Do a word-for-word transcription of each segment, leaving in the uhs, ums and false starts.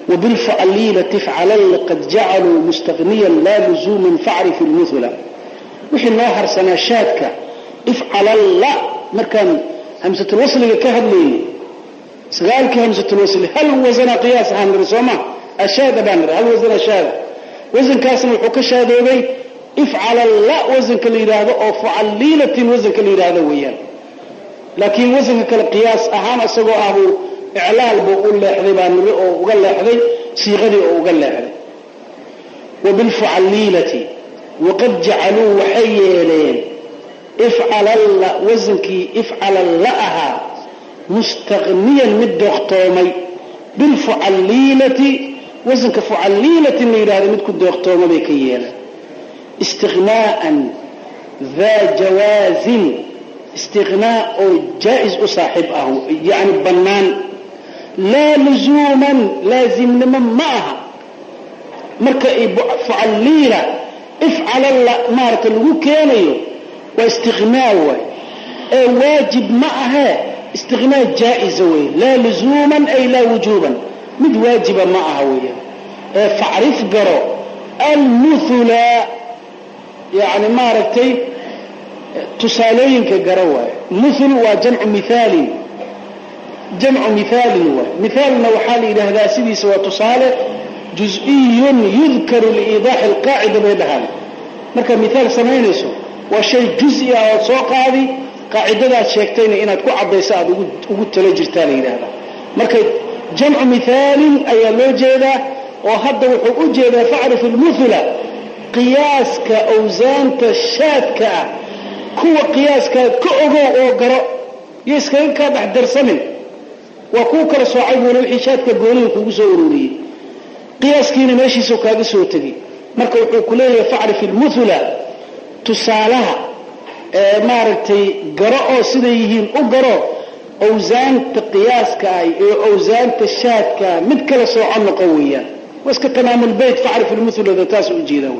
وبالفعليلة تفعل قد جعلوا مستغنيا لا لزوم فاعرف المثل وحي الناهر سناشاتك افعل الله مركان همزة الوصل كهد لي سقالك همزة الوصل هل وزن قياس عن رسومه أشاد بانر هل وزن أشاد وزن كاسم الحكا شادوبي افعل الله وزن كالإرادة أو فعليلة وزن كالإرادة ويان لكن وزن كالقياس أهان أصدقوا أهو إعلال بقول له حذي بانر أو قال له حذي صيغدي أو قال له حذي وبالفعليلة وقد جعلوا حيالين افعل الله وزنك افعل اللهها مستغنيا من دغطومي بالفعليلة وزنك فعليلة النيران مدك الدغطومي بكيالا استغناء ذا جواز استغناء جائز أصاحبه يعني بنان لا لزوما لازم لمن معها مركا فعليلة افعل الله مارك اللي كانيو واستغناء واجب معها استغناء جائز لا لزوما أي لا وجوبا مد واجب معها ويا فعرف قرأ المثل يعني ماركتي تسالين كقرأوا مثل وجمع مثال جمع مثال مثالنا وحالي إلى هذا سيدي سوى تصالح جزئي يذكر لإيضاح القاعدة بينها مركا مثال سمينيسو وشيء جزئي أو سوق هذه قاعدة شيكتين إنها تكون عبدالساعد وقلت له جرتالي إلى هذا مركا جمع مثال أي لوجيدة وهذا وحوجيدة فعرف المثل قياس كأوزان تشاتك كو قياس كأغو أو قرأ يسكن كابح درسمن وكو كرسوعي ولوحي شاتك قولي وكو سوروري قياس كينا ماشي سوكاقي سوتقي مركا وحوكوليه فعرف المثل تسالها ee maartay qaro sidayeen u qaro awzaanta qiyaaska ay ee awzaanta shaadka mid kala soo codna qawiyan waska tamaamul bayt fa'rif al-muthla taas u jeedaa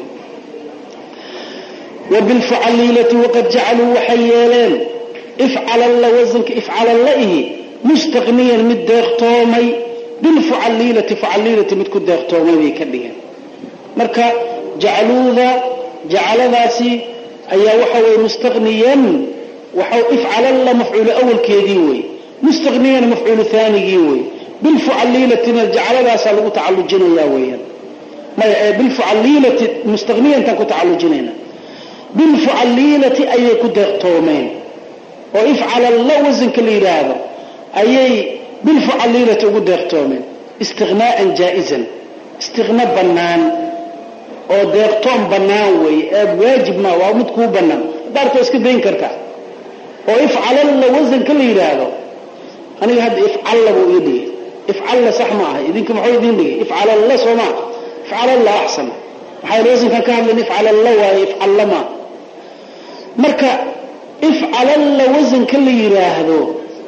وبالفعليلة وقد جعلوا وحيالين افعل الله وزنك افعل الله مستغنيا من دغطومي بالفعليلة فعليلة متكو دغطومي كديان marka جعلوا ذا جعل ذاسي أي وحوي مستغنيا وحو افعل الله مفعول أول كيديوي مستغنيا مفعول ثاني جيوي بالفعليلة جعل ذا سالو تعالو جنيا ويا بالفعليلة مستغنيا تكو تعالو جنينا بالفعليلة أي كدغطومين وافعل الله وزن كالإرادة أي بالفعليلة كدغطومين استغناء جائزا استغناء بنان oo deeqtoon banaan way ee waajib ma waa mid ku banaan darto iska deyn kartaa oo ifcal la wazn kala yiraahdo aniga hadda ifcal la buu yidhi ifcal la sax ma aha idinka maxay idin dhigay ifcal la soma ifcal la ahsan waxay wazn ka hadlan ifcal la waa ifcal ma marka ifcal la wazn kala yiraahdo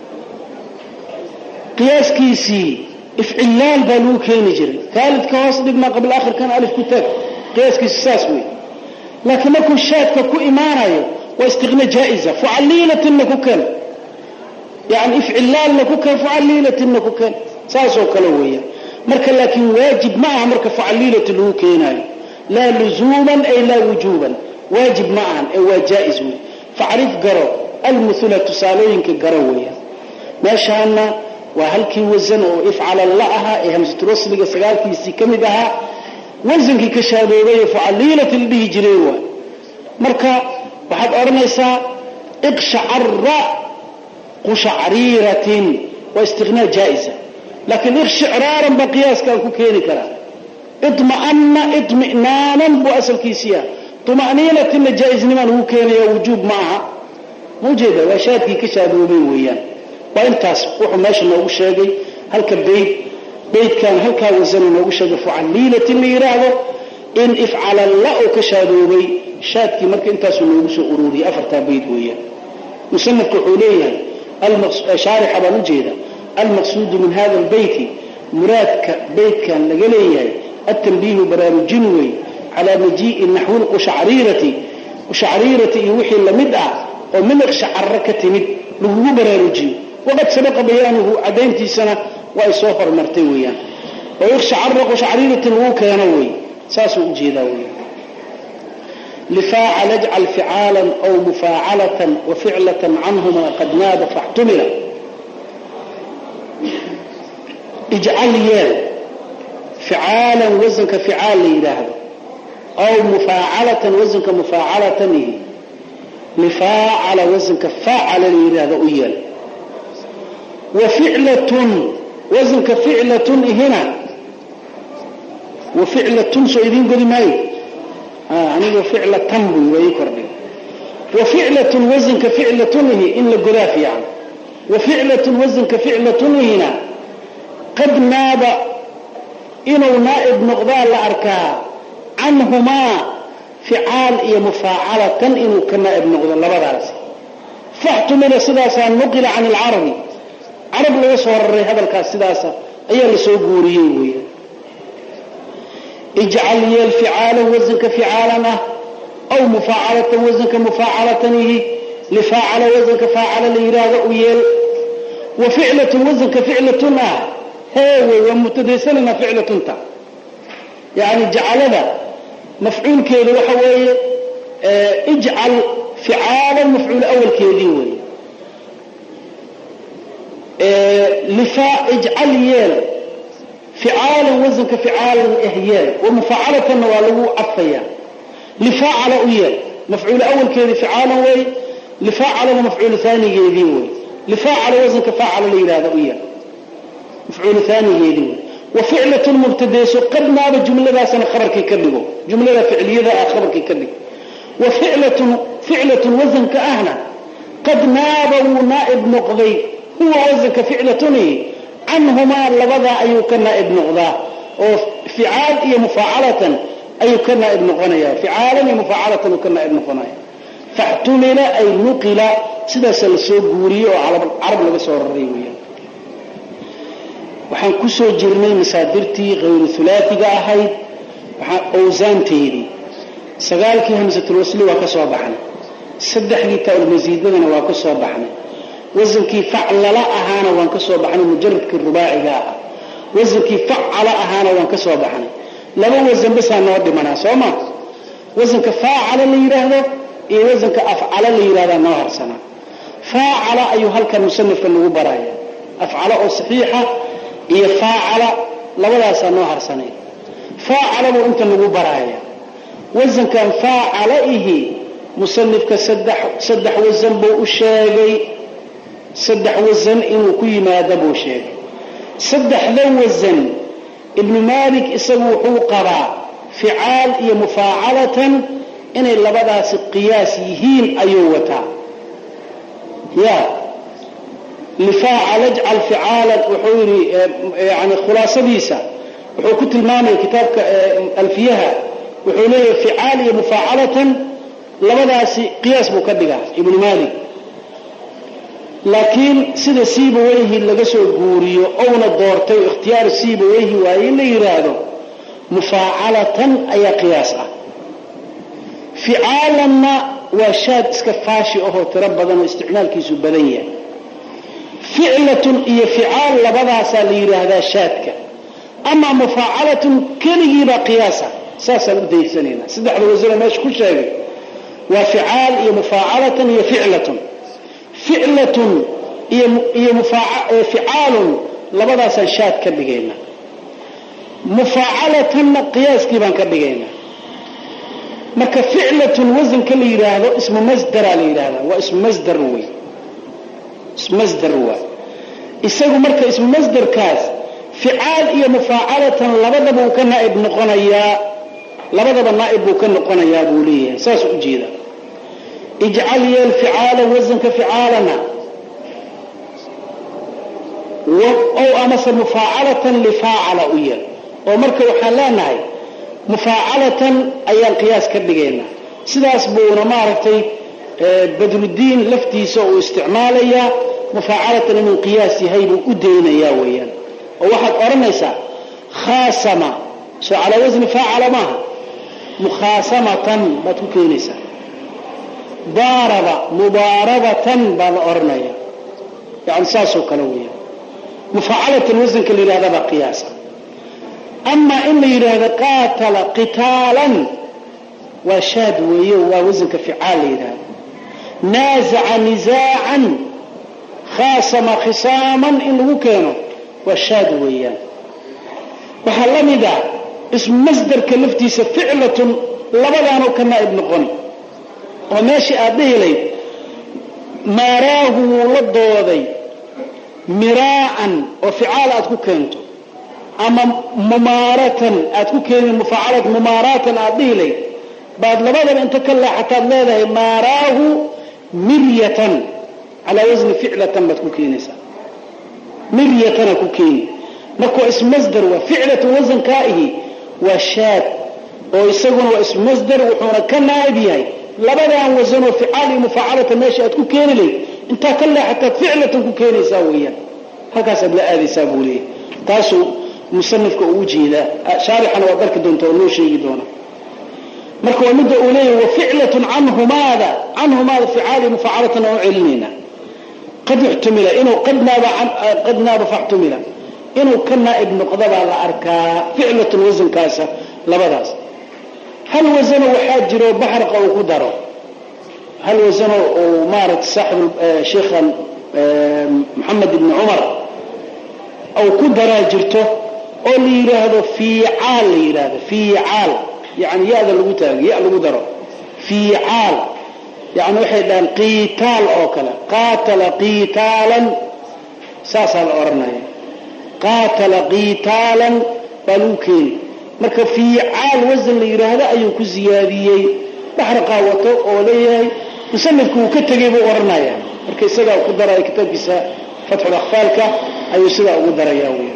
qiyaaskiisi ifcilal balu keeni jiray ثالث كواس دبنا قبل اخر كان الف كتاب قياسك الساسوي لكن ماكو شاتك كو إيمانايو واستغنى جائزة فعليلة إنكو كان يعني افعلال إنكو كان فعليلة إنكو كان ساسو كلوية مركا لكن واجب معها مركا فعليلة اللي هو كيناي لا لزوما أي لا وجوبا واجب معها أي جائز فعرف قرو المثلة تسالوين كقروية ما شاءنا وهل كي وزن أو افعل اللهها إيه همزة رسلك سقالكي سيكمدها وزنك كشابيبي فعليلة اللي جريوه مركا waxaad oranaysaa اقشعر قشعريرة واستغناء جائزة لكن اقشعرارا بقياس كان كوكيني كرا اطمئن اطمئنانا بأسل كيسيا طمأنينة ان جائز نمان هو كيني وجوب معها موجودة وشاتكي كشابيبي ويان وانتاس وحو ماشي نوغو شاقي هلك البيت بيت كان هلك وزن نوغو شاقي فعليلة اللي يراهو إن افعل الله كشابيبي شاتكي مركا انتاسو نوغسو أروري أفرتا بيت ويا مصنف كحوليها شارح بانجيدا المقصود من هذا البيت مراد بيت كان لقليه التنبيه برام جنوي على مجيء النحو القشعريرة وشعريرة يوحي لمدع ومن شعركة مد له برام جنو وقد سبق بيانه عدينتي سنة وإصوفر مرتويا ويخشعر قشعريرة الوك ينوي ساسو جيداوي لفاعل اجعل فعالا أو مفاعلة وفعلة عنهما قد ناب فاحتمل اجعل يال فعالا وزن كفعال لإله أو مفاعلة وزن كمفاعلة لفاعل وزن كفاعل لإله أيال وفعلة وزن كفعلة هنا وفعلة سعيدين قولي ماي آه يعني وفعلة تنبي ويكربي وفعلة وزن كفعلة إن القلاف يعني وفعلة وزن كفعلة هنا قد ناب إنه نائب نقضاء لأركاها عنهما فعال إيا مفاعلة إنه كنائب نقضاء لبدارسي فاحتمل سداسا نقل عن العربي عرب لو يصور هذا الكاس سداسا أيها اللي سوقوريين اجعل لي الفعال وزن كفعالنا أو مفاعلة وزن كمفاعلة لفاعل وزن كفاعل لإرادة ويل وفعلة وزن كفعلتنا هو ومتدسلنا فعلة تا يعني جعلنا مفعول كيلو وحوي اه اجعل فعالا مفعول أول كيلو اه لفاء اجعل يل فعالا وزن كفعال إهيال ومفاعلة نوالو عفيا لفاعل أيال مفعول أول كيلو فعالا وي لفاعل مفعول ثاني كيلو وي لفاعل وزن كفاعل لإرادة أيال مفعول ثاني يدين وفعلة المبتدئ قد ناب جملة ذا سنة خبرك يكذبه جملة فعلية ذا خبرك يكذب وفعلة فعلة وزن كأهنا قد ناب نائب نقضي هو وزن كفعلة عنهما لبضى أيوك نائب نقضى وفعال هي مفاعلة أيوك نائب نقضى فعالا هي مفاعلة أيوك نائب نقضى فاحتمل أي نقل سدس السوق قوري وعرب عرب لبسوا الرئيوية waxaan ku soo jirnay masaadirtii غير ثلاثيga ahayd waxa awsaanteedii sagaalkii hamsatul wasli waa ka soo baxnay saddexdii taal masiidadana waa ka soo baxnay wasankii fa'ala ahaana waan ka soo baxnay mujarradkii rubaaciga ah wasankii fa'ala ahaana waan ka soo baxnay laba wasan bas aan noo dhimanaa sooma wasanka fa'ala la yiraahdo iyo wasanka af'ala la yiraahdo noo harsana fa'ala ayu halkan musannifka lagu baraaya af'ala oo saxiixa iyo faacala labadaas noo harsanay faacala oo inta lagu baraaya wazankan faacalaihi musannifka saddex saddex wazan buu u sheegay saddex wazan inuu ku yimaado buu sheegay saddexda wazan ibn malik isagu wuxuu qabaa fi'aal iyo mufaacalatan inay labadaas qiyaas yihiin ayuu wataa ya لفاعل اجعل فعالا وحوري يعني خلاصة ديسة وحكوت المامي كتاب الفيها وحولي فعالي مفاعلة لماذا قياس مكدقة ابن مالك لكن سيدة سيبويه اللي قسوا قوريو او نضورتو اختيار سيبويه وهي اللي يرادو مفاعلة اي قياسة فعالا وشاد اسكفاشي اوهو تربضا واستعمال كيسو بدنيا فعلة هي فعال لبضع سالير هذا شاتك أما مفاعلة كلي بقياسة ساسا بدي سنين سدح الوزير ماشي كل شيء وفعال هي مفاعلة هي فعلة فعلة هي هي مفاعل فعال لبضع سالشات كبجينا مفاعلة قياس كيبان كبجينا ما كفعلة وزن كلي هذا اسمه مصدر على هذا واسم مصدر روي اسم مصدر هو isagu marka ism masdar kaas fi'aal iyo mufaacalatan labadaba uu ka naa'ib noqonaya labadaba naa'ib uu ka noqonaya buu leeyahay saas u jeeda ij'al yal fi'aala wazanka fi'aalana wa aw amasa mufaacalatan li fa'ala uyal oo marka waxa leenahay mufaacalatan ayaan qiyaas ka dhigayna sidaas buu maartay badruddin laftiisa oo isticmaalaya مفاعلة من قياسي هيب أدينا يا ويان وواحد أرميسا خاصمة سو على وزن فاعل ما مخاصمة ما تكينيسا ضارب مضاربة بعد أرمية يعني ساسو كلوية مفاعلة الوزن كاللي هذا بقياسا أما إن يراد قاتل قتالا وشاد ويو ووزنك فعال يراد نازع نزاعا خاصم خصاما إنه كانوا وشاد ويان وحلمي ذا اسم مصدر كلفتيس فعلة لبدانو كما ابن قني وماشي أبيه لي ماراه للضوضي مراعا وفعال أتكو كنتو أما ممارة أتكو كنتو مفعلة ممارة أبيه لي بعد لبدان انت كلا حتى هذا ماراه مرية على وزن فعلة ما تكو كينيسا مرية تكو كيني مكو اسم مصدر وفعلة وزن كائه والشاد ويسقون واسم مصدر وحونا كان نائبيهي لبدا وزن وفعالي مفعلة ماشي تكو كيني لي انت كلا حتى فعلة تكو كيني ساويا هكذا سبلا آذي سابوا لي تاسو مصنفك أوجي ذا شارحا وقالك دون تولو شيء دونا مكو مدى أوليه وفعلة عنه ماذا عنه ماذا فعالي مفعلة وعلمينا قد احتمل إنه قد ناب قد ناب فاحتمل إنه كنا ابن قضب على أركا فعلة وزن كاسة لبداس هل وزنه وحاجره بحرق أو قدره هل وزنه ومارت صاحب شيخ محمد بن عمر أو قدره جرته أو لي هذا في عال لي هذا في عال يعني يا ذا الوتاج يا القدره في عال يعني واحد قتال أو كلا قاتل قتالا ساسا الأورناية قاتل قتالا فلوكين مركب في عال وزن اللي هذا أيوك زيادية بحر قاوته أوليه مسلمكو كتجيب أورناية مركب سجى وقدر أي كتاب بسا فتح الأخفالك أي سجى وقدر ياوي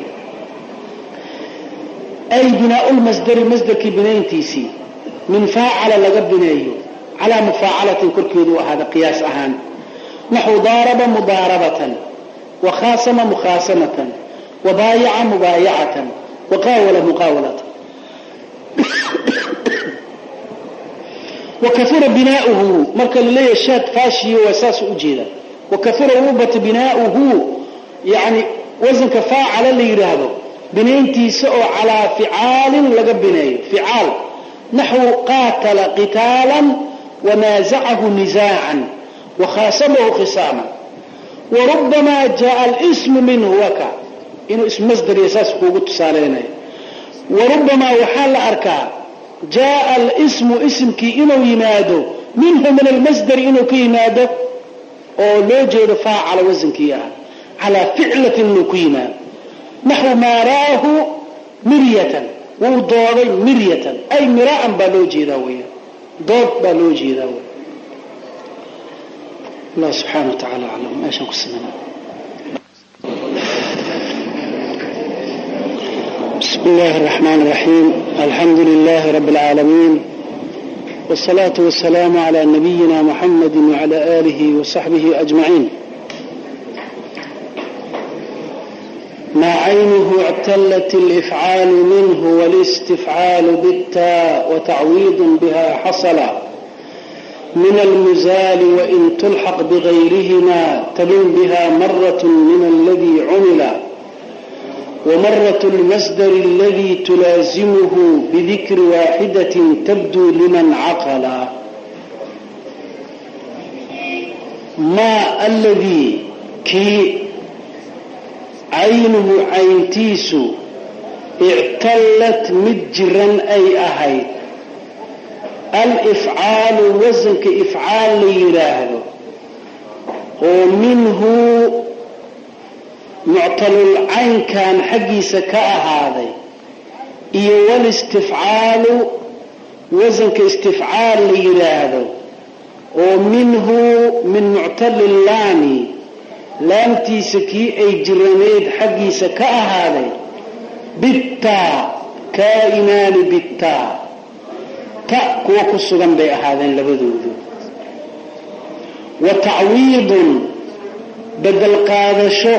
أي بناء المصدر مصدر كبنين تيسي من فاعل لقب بنايه على مفاعلة كركيدو هذا قياس أهان نحو ضارب مضاربة وخاصم مخاصمة وبايع مبايعة وقاول مقاولة وكثر بناؤه مركل لي الشات فاشي واساس أجيلا وكثر وبة بناؤه يعني وزن كفاعل اللي يرهده بنين تيسأو على فعال لقب بنايه فعال نحو قاتل قتالا ونازعه نزاعا وخاصمه خصاما وربما جاء الاسم منه وكا إنه اسم مصدر يساس قوة ساليني وربما وحال أركا جاء الاسم اسم كي إنه ينادو منه من المصدر إنه كي ينادو أو لو جيد فاعل وزن كيها على فعلة إنه كينا نحو ما راه مرية وضاري مرية أي مراء بالوجي ذوية ضاد بالوجي ذوي الله سبحانه وتعالى أعلم ما شاء قصنا بسم الله الرحمن الرحيم الحمد لله رب العالمين والصلاة والسلام على نبينا محمد وعلى آله وصحبه أجمعين ما عينه اعتلت الإفعال منه والاستفعال بالتاء وتعويض بها حصل من المزال وإن تلحق بغيرهما تلم بها مرة من الذي عمل ومرة المصدر الذي تلازمه بذكر واحدة تبدو لمن عقل ما الذي كي عينه عينتيسو اعتلت مجرا أي أهيد الإفعال وزن كإفعال ليراهده ومنه معطل العين كان حقي سكاء هذا إيه والاستفعال وزن كاستفعال ليراهده ومنه من معطل اللامي لامتي سكي أي جرانيد حقي سكاء هذا بالتاء كائنان بالتاء تاء كوكو السغن بي هذا لبدوذو وتعويض بدل قادشو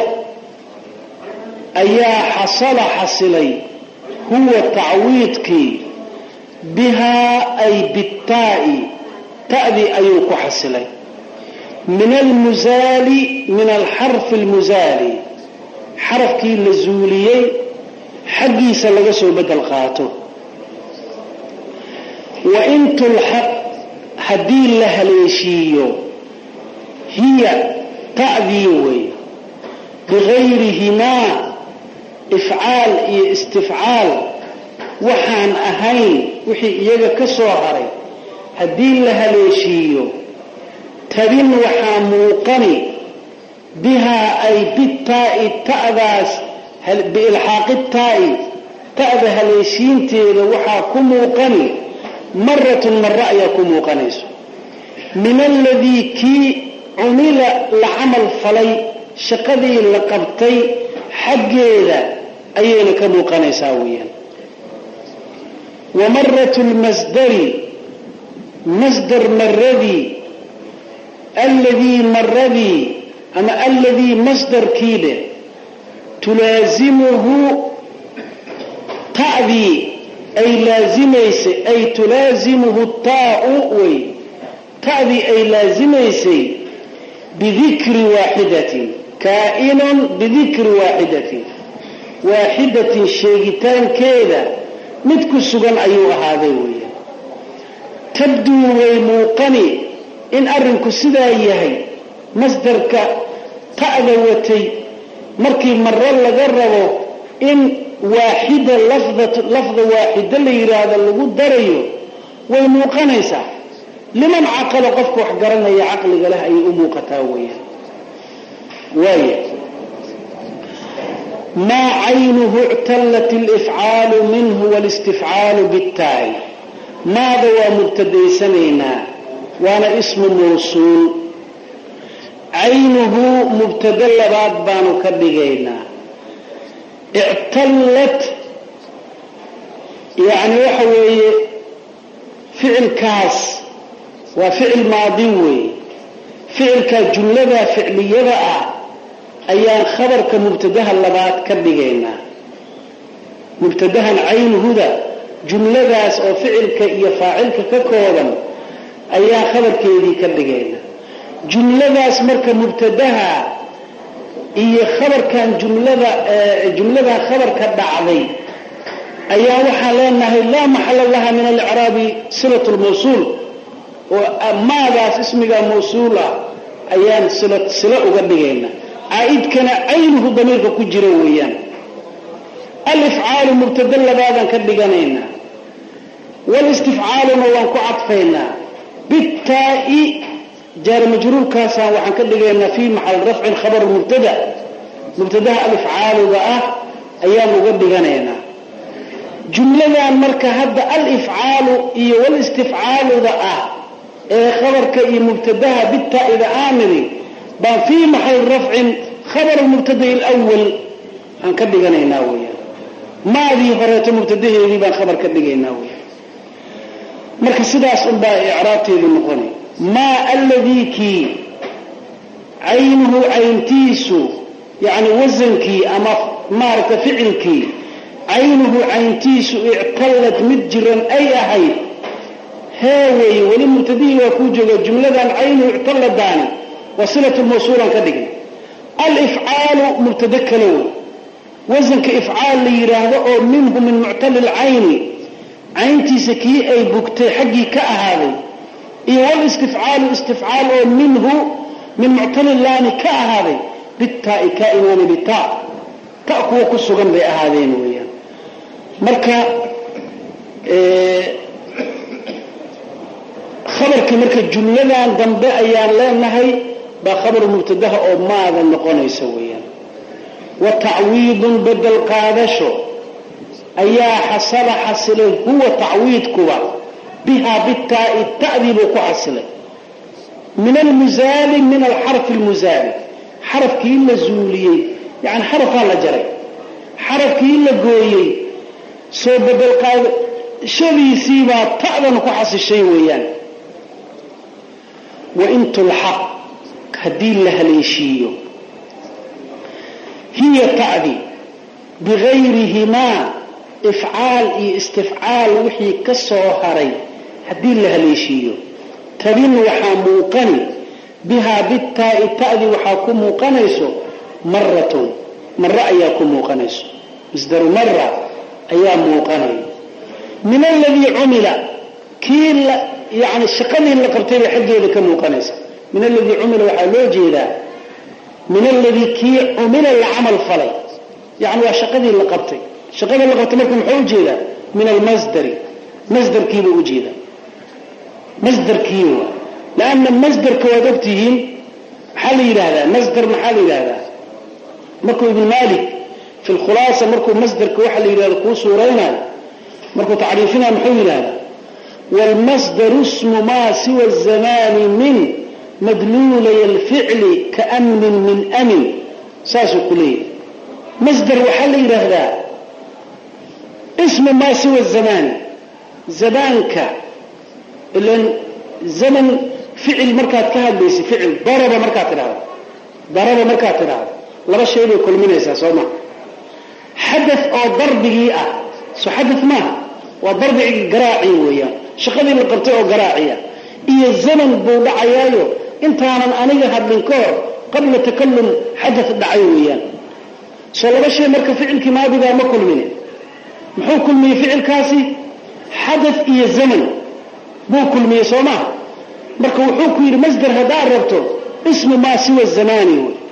أيا حصل حصلي هو تعويضك بها أي بالتاء تأذي أيوك حصلي من المزال من الحرف المزالي حرف كي لزوليي xaggiisa laga soo bedel qaato. wa in tulxaq haddii la haleeshiiyo hiya ta'dii way bigayrihimaa ifcaal iyo istifcaal waxaan ahayn wixii iyaga ka soo haray haddii la haleeshiiyo tabin waxaa muuqani bihaa ay bitaa'i ta'daas biilxaaqi taa'i ta'da haleeshiinteeda waxaa ku muuqani maratun mara ayaa ku muuqanayso min aladii kii cumila la camal falay shaqadii la qabtay xaggeeda ayayna ka muuqanaysaa weeyaan. wa maratu lmasdari masdar maradii alladii maradii ama alladii masdarkii leh tulaazimuhu ta'dii ay laazimaysay ay tulaazimuhu taa'u way ta'dii ay laazimaysay bidikri waaxidatin kaa'inun bidikri waaxidatin waaxidatin sheegitaankeeda mid ku sugan ayuu ahaaday weeyaan. tabduu way muuqani in arrinku sidaa yahay masdarka ta'da watay markii maro laga rabo in waaxida lafda lafda waaxida la yiraahdo lagu darayo way muuqanaysaa liman caqala qofka wax garanaya caqliga leh ay u muuqataa weeyaan. waaya ma aynuhu i'tallat al-if'al minhu wal-istif'al bit-ta'i maada wa mubtadaysanayna waana ismu mawsuul aynuhu mubtada labaad baanu ka dhigaynaa i'tallat yani waxa weeye ficilkaas waa ficil maadi weeye ficilka jumlada ficliyada ah ayaan khabarka mubtadaha labaad ka dhigaynaa mubtadahan aynuhuda jumladaas oo ficilka iyo faacilka ka kooban ayaa khabarkeedii ka dhigaynaa jumladaas marka mubtadaha iyo khabarkan jumlada jumlada khabarka dhacday ayaa waxa leenahay la maxalla laha min al-i'raabi silatu al-mawsul wa maadaas ismiga mawsuula ayaan silat sila uga dhigaynaa aidkana aynuhu damirka ku jira weeyaan al-if'aal mubtada labaadan ka dhiganayna wal istif'aaluna waan ku cadfaynaa bit-taa'i jar majruur kaasa waxaan ka dhigaynaa fi mahall raf'in khabar mubtada mubtadaha al-if'aal ah ayaan uga dhiganaynaa jumladan marka hadda al-if'aal iyo wal istif'aal ah ee khabarka iyo mubtadaha bit-taa'i aamini baan fi mahall raf'in khabar mubtada al-awwal aan ka dhiganaynaa weeyaan maadii horeeto mubtadaheedii baan khabar ka dhigaynaa weeyaan marka sidaas un baa i'raabteedu noqonay ما الذي كي عينه عينتيسو يعني وزنكي أما مارك فعلكي عينه عينتيسو اعتلت متجرا أي أحد هاوي ولمبتدئ وكوجه جملة عينه اعتلت داني وصلة الموصولة كذلك الإفعال مبتدك له وزنك إفعال ليراده منه من معتل العين عينتيسكي أي بكتي حقي كأهالي إيه والاستفعال استفعال منه من معتل اللام كأهالي بالتاء كائنان بالتاء تأكو كسوغن بأهالين ويا مركا إيه خبرك مركا جملة ذنب أيان لا نهي بخبر مبتدها أو ماذا نقول يسويا وتعويض بدل قادشو أيا حصل حصل هو تعويض كوا بها بالتاء التأذيب كحصل من المزال من الحرف المزال حرف كيلا زولي يعني حرف على جري حرف كيلا قوي سو بدل قادش شبي سيبا تأذن كحصل الشيء ويان وإن تلحق هدين لها ليشيو هي تأذي بغيرهما إفعال استفعال وحي كالصوهري هدين لها ليشيو تبين وحاموقني بها بالتاء تأذي وحاكم موقنيسو مرة مرة أياكم موقنيسو مصدر مرة أيام موقني من الذي عمل كيل يعني الشقني اللي قبتين حقه إذا كان موقنيس من الذي عمل وحلوجي ذا من الذي كي عمل العمل فلي يعني وشقني اللي قبتين الشقني اللي قبتين لكم حوجي ذا من المصدر مصدر كيلو وجيدا مصدر كيلو لأن المصدر كوادبتهم حالي هذا مصدر محالي هذا مركو ابن مالك في الخلاصة مركو مصدر كوحلي هذا كوسورينا مركو تعريفنا محول هذا والمصدر اسم ما سوى الزمان من مدلولي الفعل كأمن من أمن ساسو كليه مصدر وحلي هذا اسم ما سوى الزمان زمانك لأن زمن فعل مركات كهذا ليس فعل ضرب مركات هذا ضرب مركات هذا لا شيء يقول من أساس وما حدث أو ضرب جيئة سو حدث ما وضرب جراعي ويا شغل اللي قرطعه جراعية إيه الزمن بودعياله أنت أنا أنا هذا الكور قبل تكلم حدث دعيويا سو لا شيء مركب فعل كما بذا ما كل منه محو كل من فعل كاسي حدث إيه الزمن مو كل من يسومه مركب وحوك مصدر هذا ربطه اسم ما سوى الزمان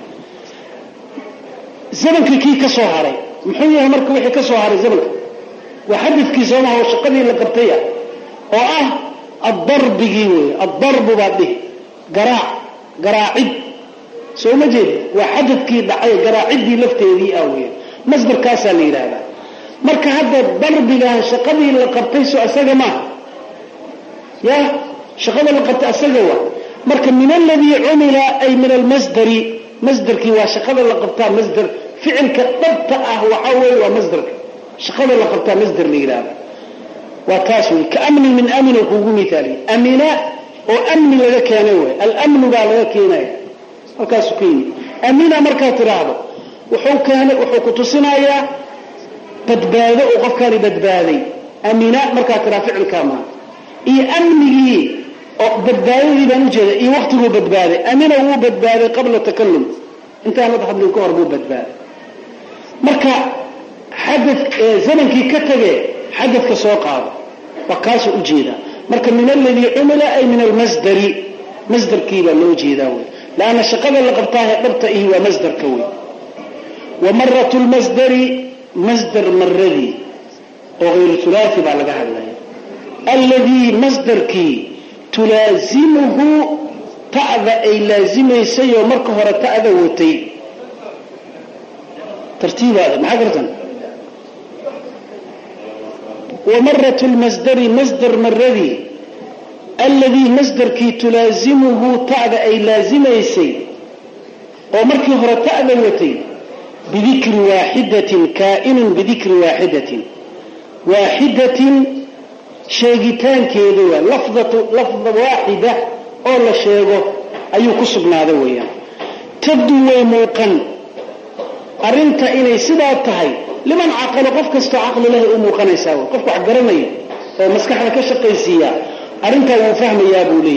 زمنك كي كسوهري محويه مركب وحي كسوهري زمنك وحدث كي سومه وشقني اللي قبطيه وآه الضرب جيوي الضرب بعده قراع قراعد سو مجد وحدث كي دعي قراعد دي لفته دي أوي مصدر كاسا لي هذا مركب هذا الضرب لها شقني اللي قبطيه سو أساق ما يا شغل لقد أسلوا مركب من الذي عمل أي من المصدر مصدر كي وشغل لقد مصدر فعل كتبت أهو حول ومصدر شغل لقد مصدر لإله وكاسوي كأمن من أمن وكوكو مثالي أمناء وأمن لك ينوي الأمن قال لك ينوي وكاسوكيني أمنا مركات رابط وحوكان وحوكو صنايا بدبادة وقفكان بدبادي أمناء مركات رافع الكامان إيه أمني بدبادي بنوجد إيه وقته بدبادي أمنا هو بدبادي قبل التكلم انت أنا تحب الكور هو بدبادي مركا حدث زمن كي كتبه حدث كسوق هذا وكاسو أجيدا مركا من الذي عمل أي من المصدر مصدر كيبا لو جيدا لأن الشقل اللي قبطاه قبطه هو مصدر كوي ومرة المصدر مصدر مرذي وغير ثلاثي بعد قاعد الذي مصدر كي تلازمه تعذى أي لازمه يسي ومركه هو تعذى وتي ترتيب هذا محقرة ومرة المصدر مصدر مرذي الذي مصدر كي تلازمه تعذى أي لازمه يسي ومركه هو تعذى وتي بذكر واحدة كائن بذكر واحدة واحدة شيغتان كيدوا لفظة لفظة واحدة أو لا شيغو أيو كسبنا هذا ويا تبدو ويموقن أرنت إني سدا تهي لمن عقل قفك استعقل له أموقن يساوي قفك عقرني فمسكح لك الشقيسية أرنت وفهم يا بولي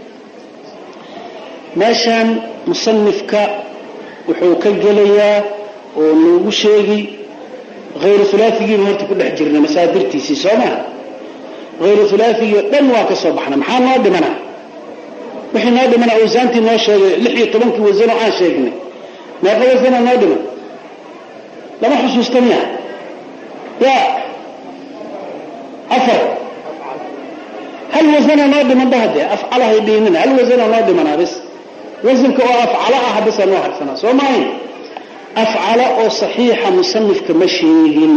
ماشان مصنفك وحوك الجلية ونوغو شيغي غير ثلاثي مهرت كل حجرنا مسادرتي سي سوما غير ثلاثي لن واك صباحنا محال نادي منع وحين نادي منع وزانتي نوشة لحية طبنك وزنوا عان شيقني ما يقول وزنا نادي منع لما حسوس تنيا يا أفر هل وزنا نادي من بهدي أفعلها يديننا هل وزنا نادي منع بس وزنك أفعلها بس نوحد سنة سوماين أفعل أو صحيحة مصنف كمشيين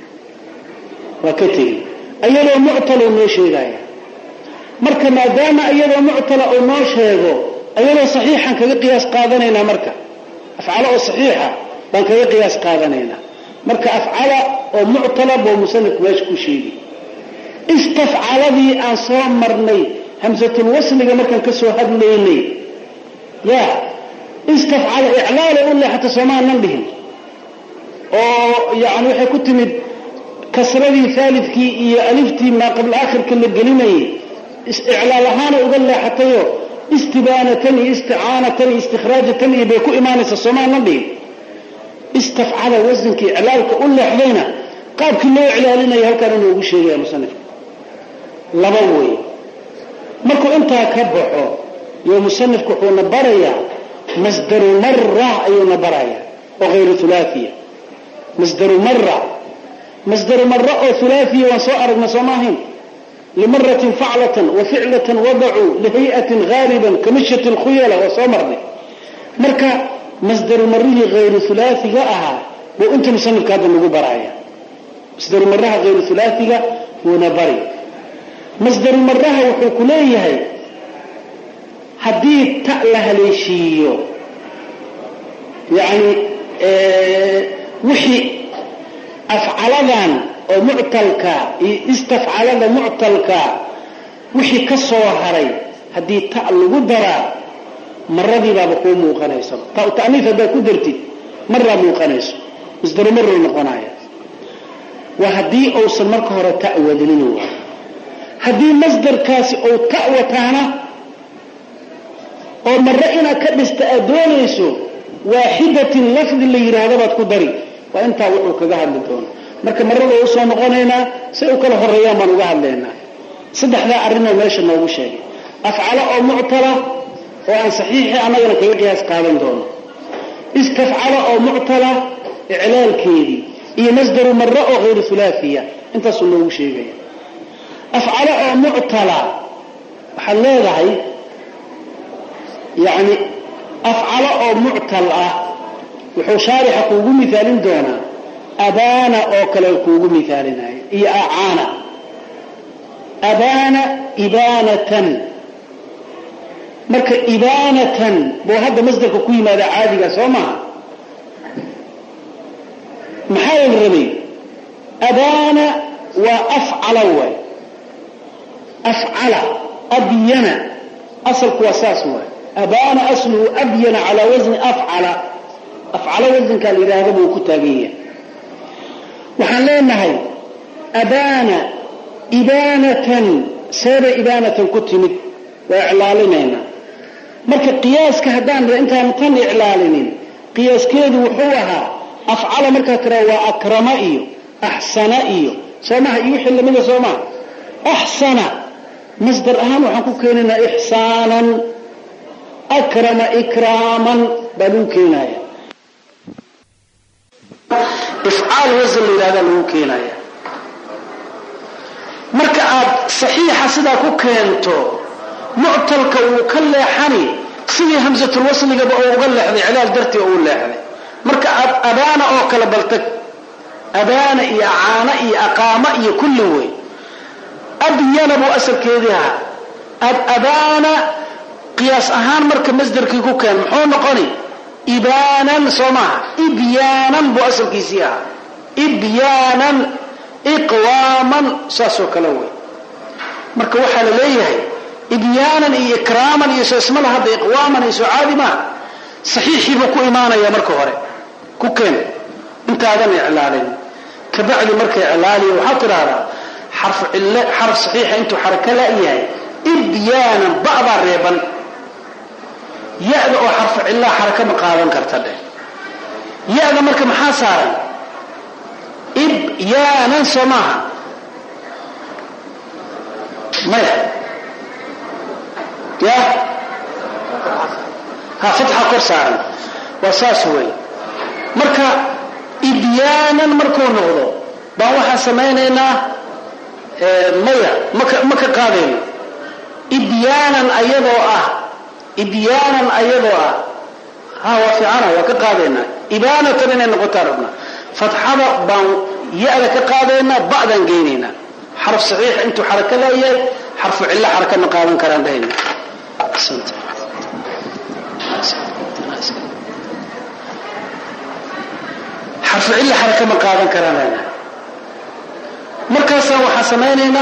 وكتير أيضا معطل ومشي غاية مركا ما دام أيضا معطل أو ماشيغو أيضا صحيحا كقياس قادنينا مركا أفعل أو صحيحة كقياس قادنينا مركا أفعل أو معطل ومصنف كمشي شيء استفعل ذي أنصام مرني همزة الوصل مركا كسو هدليني يا استفعل إعلال إلا حتى سمان نبهم أو يعني وحي كتمد كسرذي ثالث كي ألفتي ما قبل آخر كل القلمي إعلالهانا أقول حتى يو استبانة استعانة استخراجة بيكو إمانة السمان نبهم استفعل وزنك إعلالك أقول لحظينا قاب كله إعلالنا يهلك أنه يقول شيء يا مصنف لبوي مركو انت كبحو يا مصنف كحو نبريا مصدر مرة أي نبريا وغير ثلاثية مصدر مرة مصدر مرة أو ثلاثية وصائر مساماهم لمرة فعلة وفعلة وضعوا لهيئة غالبا كمشة الخيلة وصامر مركا مصدر مرة غير ثلاثية أها وانت مصنف كهذا نقول برايا مصدر مرة غير ثلاثية ونبري مصدر مرة وحكوليه حديث تأله ليشيو يعني اه وحي أفعلان أو معتلكا استفعلان معتلكا وحي كسوهري حديث تأله قدرا مرة دي بابكو موقنيسا تأنيث هذا قدرتي مرة موقنيسا مصدر مرة نقنايا وحديث أوصل مركه تأود لنوه هذه مصدر كاسي أو تأوتانا أو مرئنا كبست أدونيسو واحدة اللفظ اللي يرادبت قدري وانت وحوك قاعد لدون مركا مرة وصول نقونينا سيوك له الرياما نقاعد لنا صدح لا أرنا ماشي نوو شيء أفعل أو معطلة وأن صحيح أنا يلك يقياس قادم دون استفعل أو معطلة إعلال كيدي إيه مصدر مرة أو غير ثلاثية انت صنوو شيء أفعل أو معطلة حليها هي يعني أفعل أو معطلة وحو شارح كوغو مثالين دونا أبانا أو كلا كوغو مثالين هي أعانا أبانا إبانة مركا إبانة بو هذا مصدر كوي ماذا عادي قصوما محاول الرمي أبانا وأفعل أول أفعل أبين أصل كواساس هو أبان أصله أبين على وزن أفعل أفعل وزن كان إرادة وكتابية وحلينا هاي أبان إبانة سير إبانة كتمت وإعلالنا مركا قياس كهدان أنت مطن إعلالين قياس كيد وحوها أفعل مركا ترى وأكرمئي أحسنئي سماه يوحل من سماه أحسن مصدر أهم وحنكو كيننا إحسانا أكرم إكراما بلو كينايا إفعال وزن لهذا لو كينايا مركعات صحيحة سدا كو كينتو معتلك وكل حني سيدي همزة الوصل اللي قبل أقول لحظي علال درتي أقول لحظي مركعات أبانا أو كالبلتك أبانا إيا عانا إيا أقاما إيا كل وي أبيان أبو أسر كيدها أب أبانا قياس أهان مركب مصدر كيكو كان محون قني إبانا صماها إبيانا بو أسر كيسيها إبيانا إقواما ساسو كلوي مركب وحال ليه إبيانا إي إكراما إي اسم الله هذا إقواما إي سعادي ما صحيح يبقوا إيمانا يا مركب هوري كو كان انت هذا إعلالين كبعد مركب إعلالي وحاطر هذا حرف حرف صحيح انتو حركه لا اياه ابيانا بعض الريبا يأذو حرف علا حركه مقابل كرتله يأذو مركب محاصرا ابيانا سماها ما يا ها فتحه قرصارا واساسوي مركب ابيانا مركو نغضو با waxa sameeynayna maya maka qaadeen ibyanan ayadoo ah ibyanan ayadoo ah ha wa fi'ana wa ka qaadayna ibanatan inay noqoto rabna fathada baan yaada ka qaadayna bacdan geynina harf sahih intu haraka leeyahay harf illa haraka ma qaadan karaan dhahayna harf illa haraka ma qaadan karaan markaas waxa sameeynayna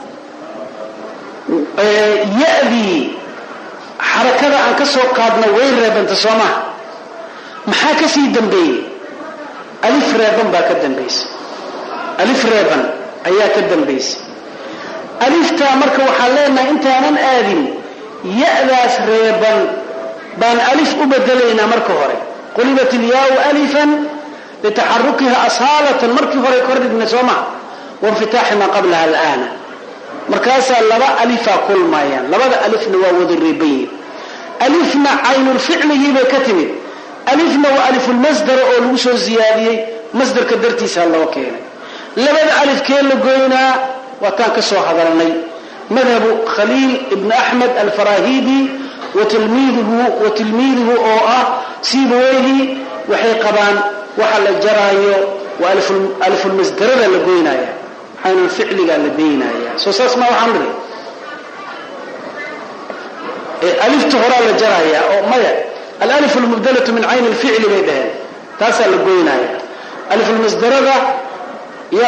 ee yaadi harakada aan ka soo qaadno way reebanta Soomaa maxaa ka sii dambeeyay alif reeban baa ka dambeysay alif reeban ayaa ka dambeysay alifta marka waxa leenahay intaanan aadin yaadaas reeban baan alif u bedelaynaa marka hore qulibat al-yaa alifan litaxarrukiha asaalatan markii hore kordhigna sooma wainfitaaxi maa qablaha alaana markaasaa laba alifaa kulmayaan labada alifna waa wada reebayin alifna caynulficligii bay ka timid alifna waa alifulmasdara oo lagu soo ziyaadiyey masdarka dartiisaa loo keenay labada alifkee la goynaa waataan ka soo hadalnay madhabu khaliil ibn axmed alfarahidi watilmiiduhu watilmiiduhu oo ah siibaweyhi waxay qabaan waxa la jaraayo waa alifulmasdarada la goynaya caynulficligaa la daynaya soo saas ma waxaan niri alifta horaa la jaraya oo maya alif almubdalatu min cayn alficli bay dhaheen taasaa la goynaya alifulmasdarada ya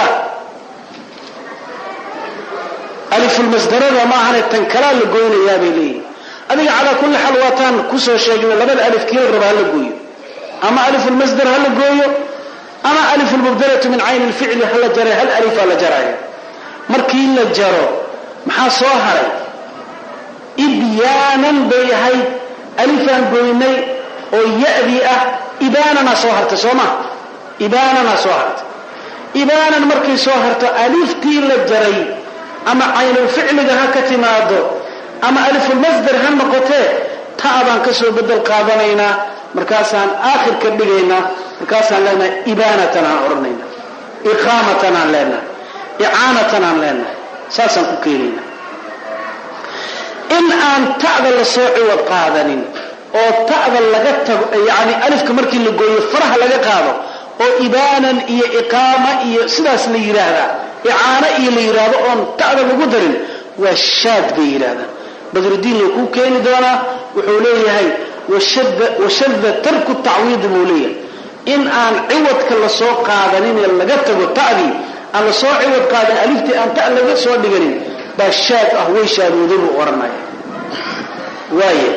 alifulmasdarada maahane tan kalaa la goynayaa bay leeyihin adiga calaa kulli xaal waataan kusoo sheegnay labada alif kii la raba hala gooyo ama alifulmasdar hala gooyo ama alifulmubdalatu min cayn alficli hala jaray hal alifaa la jaraya markii la jaro maxaa soo haray ibyaanan bay ahayd alifaan goynay oo ya-dii ah ibaananaa soo hartay soo ma ibaananaa soo hartay ibaanan markay soo harto aliftii la jaray ama caynulficliga ha ka timaado ama alifulmasdar ha noqotee taa baan ka soo bedel qaadanaynaa markaasaan aakhirka dhigaynaa markaasaan leenahay ibaanatan aan odhanaynaa iqaamatan aan leenahay icaanatan aan leenahay saasaan ku keenaynaa in aan ta'da la soo ciwad qaadanin oo ta'da laga tago yani alifka markii la gooyo faraha laga qaado oo ibaanan iyo iqaama iyo sidaas la yidhaahdaa icaano iyo la yidhaahdo oon ta'da lagu darin waa shaad bay yidhaahdaan badrudiin loo kuu keeni doonaa wuxuu leeyahay washadda tarku tacwiidi buu leeyahay in aan ciwadka la soo qaadanin ee laga tago ta'dii aan la soo ciwad qaadin aliftii aan ta' laga soo dhiganin baa shaad ah way shaadooday buu odhanaya waaye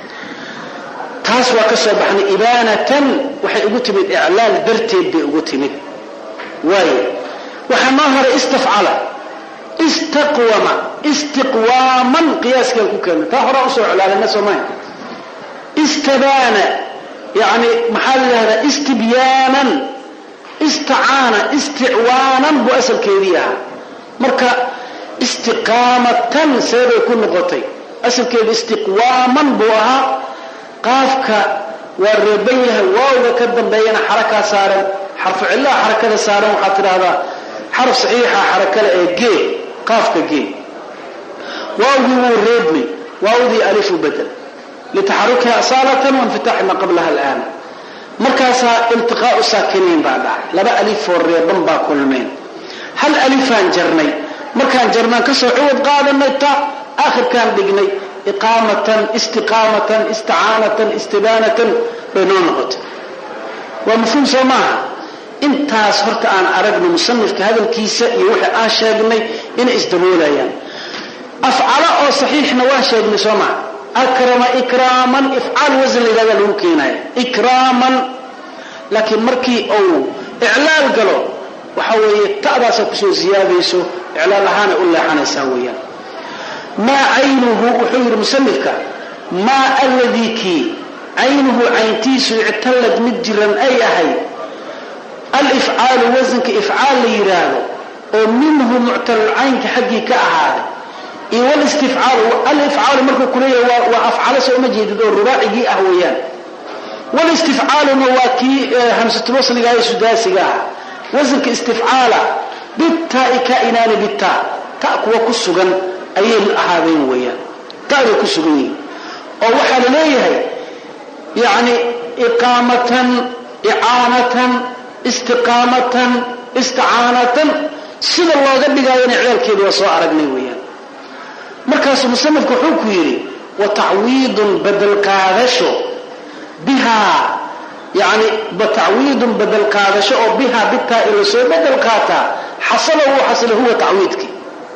taas waa ka soo baxnay ibaanatan waxay ugu timid iclaal darteed bay ugu timid waaye waxaa noo horay istafcala istaqwama istiqwaaman qiyaaskaan ku keena taa horaa usoo iclaalana soomaya istabaana yani maxaa la yidhahdaa istibyaanan istacaana isticwaanan buu asalkeedii ahaa marka istiqaamatan seebay ku noqotay asalkeedu istiqwaaman buu ahaa qaafka waa reeban yahay waawga ka dambeeyana xarakaa saaran xarfu cillaha xarakada saaran waxaad tidhaahdaa xaraf saxiixa xarakada ee gee qaafka gee waawgii wuu reebmay waawdii alifu bedel litaxarukiha asaalatan wainfitaaxi maa qablaha alaana markaasaa iltiqaau saakiniin baa dhacay laba alifoo reeban baa kulmeen hal alifaan jarnay markaan jarnaan ka soo ciwad qaadanay ta aakhirkaan dhignay iqaamatan istiqaamatan isticaanatan istibaanatan bay noo noqotay waa mafhuum soo maaha intaas horta aan aragno musanifka hadalkiisa iyo wixii aan sheegnay inay isdaboolayaan afcala oo saxiixna waan sheegnay soo maaha akrama ikraaman ifcaal wasan la yidhahda lagu keenaya ikraaman laakiin markii uu iclaal galo waxa weeye ta'daasa kusoo ziyaadayso iclaal ahaana u leexanaysaa weeyaan maa caynuhu wuxuu yidhi musanifka maa alladii kii caynuhu cayntiisu ictallad mid jiran ay ahayd alifcaalu wasanka ifcaal la yidhaahdo oo minhu muctalulcaynka xaggii ka ahaaday iyo walistifcaalu alifcaalu markuu kuleeyahay waa afcala soo uma jeedid oo rubaacigii ah weeyaan walistifcaaluna waa kii hamsatulwasliga ee sudaasiga ah wasanka istifcaala bittaai kainaani bitaa ta kuwa ku sugan ayay ahaadeen weeyaan ta'day ku sugan yihiin oo waxaa la leeyahay yani iqaamatan icaanatan istiqaamatan isticaanatan sida looga dhigaayona ciyaalkeedii waa soo aragnay weeyaan markaasuu musanifku wuxuu ku yidhi wa tacwiidun badel qaadasho bihaa yani tacwiidun badel qaadasho oo bihaa bitaa ila soo bedel qaataa xasala wuu xasila huwa tacwiidkii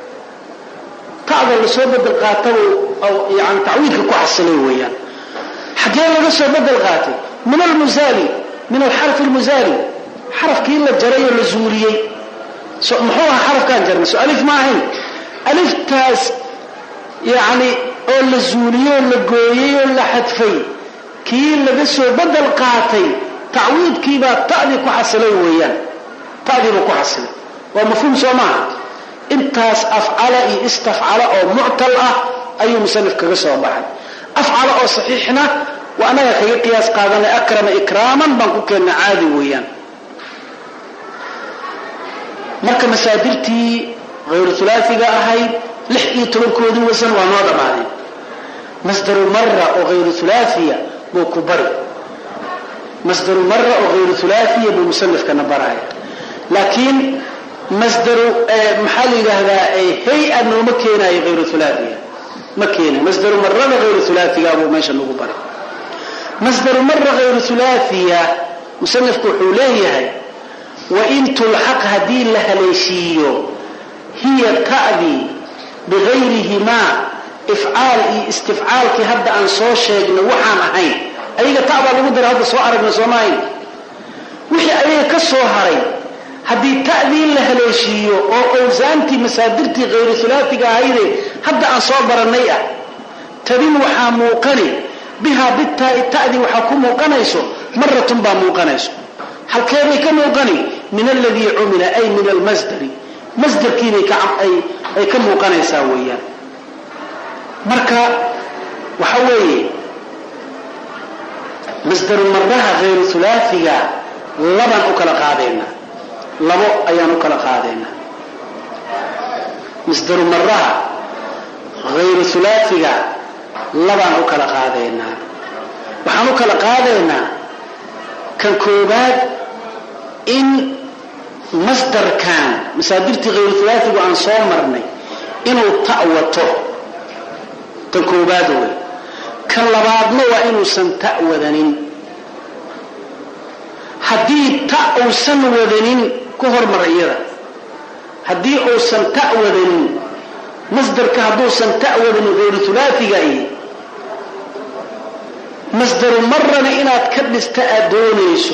ta'da la soo bedel qaataba yani tacwiidka ku xasilay weeyaan xaggee laga soo bedel qaatay min almusaali min alxarfi almusaali xarafkii la jaray oo la zuuliyey muxuu ahaa xarafkaan jarnay so alif ma ahayn aliftaas yani oo la zuuliyey oo la gooyey oo la xadfay kii laga soo bedel qaatay تعويض كيبا تأذي كحصلي ويان تأذي كحصلي ومفهوم سوماها انتاس أفعل إي استفعل أو معتل أي مصنف كغسوا بعد أفعل أو صحيحنا وأنا يخي قياس قادنا أكرم إكراما بانكو كان عادي ويان marka masaadirtii غير ثلاثي أهي لحقي تلوكودي وسن ونوضع معي مصدر مرة أو غير ثلاثية بكبر مصدر مرة أو غير ثلاثية بمصنف كنبراي لكن مصدر محلي هذا هي أنه مكينة غير ثلاثية مكينة مصدر مرة غير ثلاثية أبو ماشي نقبر مصدر مرة غير ثلاثية مصنف كحوليه وإن تلحق هذه اللهليشيو هي تأذي بغيرهما إفعال استفعال كهبدا عن صوشيق نوحان أحين أيها تأبع لقدر هذا سوارك نسوماين وحي أيها كالصوهرين هذه تأذي اللهليشيو أو أوزانتي مسادرتي غير ثلاثي هايدي هبدا عن صوبر النيئة تبين وحا موقني بها بالتاء تأذي وحاكم موقنيسو مرة با موقنيسو هل كان كم موقني من الذي عمل أي من المصدر مصدر كيني كعب أي أي كم موقني ساويا مركا وحوي مصدر مرها غير ثلاثية لبن أكل قادينا لبو أيان أكل قادينا مصدر مرها غير ثلاثية لبن أكل قادينا وحن أكل قادينا كان كوبات إن مصدر كان مسادرتي غير ثلاثي وعن صومرني إنه تأوته تنكوباده كان لبعضنا وإنه سنتأوذنين هدي تأو سنوذنين كهر مرئيرا هدي أو سنتأوذنين مصدر كهدو سنتأوذن غير ثلاثي غير مصدر مرنا إنا تكدس تأدونيسو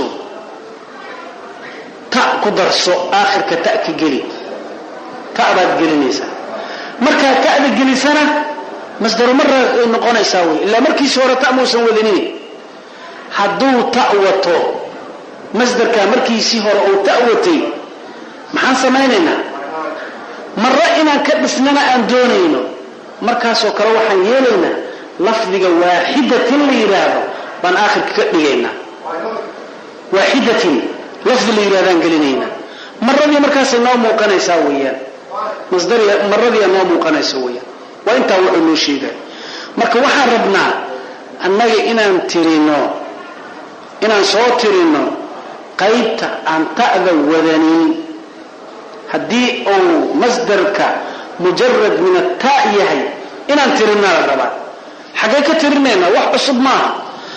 تاء كدرسو آخر كتاء كجلي تاء بعد جلينيسا مركا تاء الجليسنا مصدر مرة نقول يساوي إلا مركي سورة تاء موسى وذنيني حدو تاء وتو مصدر كمركي سهر أو تاء وتي محن سميننا مرة إنا كدسنا أندونينو مركا سكر وحن يلينا لفظ واحدة ليرابا بان آخر كدينا واحدة لفظ ليرابان قلنينا مرة دي مركز النوم موقنا يساويا مصدر مرة دي النوم موقنا يساويا وانت وعلو شيدا مركا وحن ربنا أنك إنا انترينو إنا صوترينو قيبت أن تأذى وذني هدي أو مصدرك مجرد من التاء يهي إنا انترينا الربا حقيقة ترنينا وحصب معها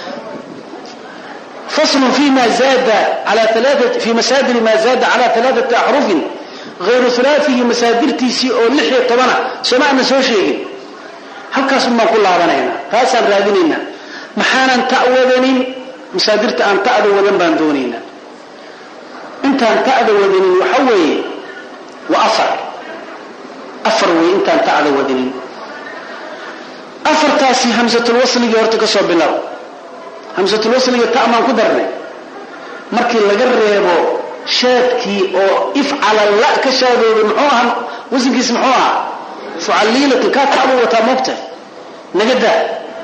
فصل فيما زاد على ثلاثة في مسادر ما زاد على ثلاثة أحرف غير ثلاثي مسادر تيسي أو لحية طبعا سمعنا سوى شيء هل كاسم كلها بنينا فاسا رادينينا محانا تأوذنين مسادرت أن تأذو وذن باندونينا انت أن تأذو وذنين وحوي وأفر أفروي انت أن تأذو وذنين أفرتاسي همزة الوصل يورتك صوب بالله همزة الوصل يتأمن كدرني مركي لقريبو شادكي أو إفعل الله كشادو بمحوها وزنك يسمحوها فعليلة كاتعبو وتامبته نقدر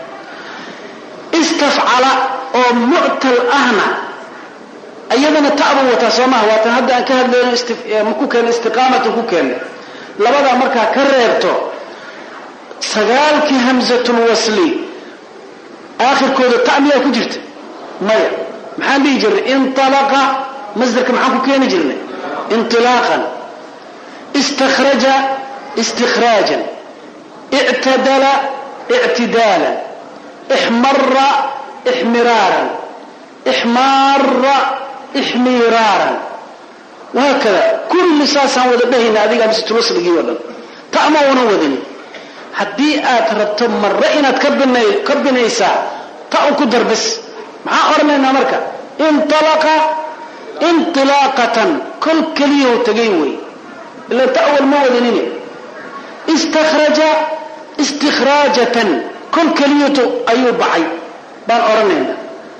استفعل أو معتل أهنا أيضا تعبو وتسامه وتنهد أن كهد استف... مكوكا استقامة كوكا لبدا مركا كريبتو سقالك همزة الوصل آخر كودة تعمية كجرت مايا محان بيجر انطلق مصدرك محان كوكين جرني انطلاقا استخرج استخراجا اعتدل اعتدالا احمر احمرارا احمار احمرارا وهكذا كل ساسا وذبهنا هذه همزة الوصل جيولا تعمون وذني haddii aad rabto marre inaad ka binay ka binaysaa ta ku dar bas maxaa ornayna marka intalaqa intilaqatan kul kaliyo tagay way ila ta'awul mawadinina istakhraja istikhrajatan kul kaliyo ayu ba'ay baan ornayna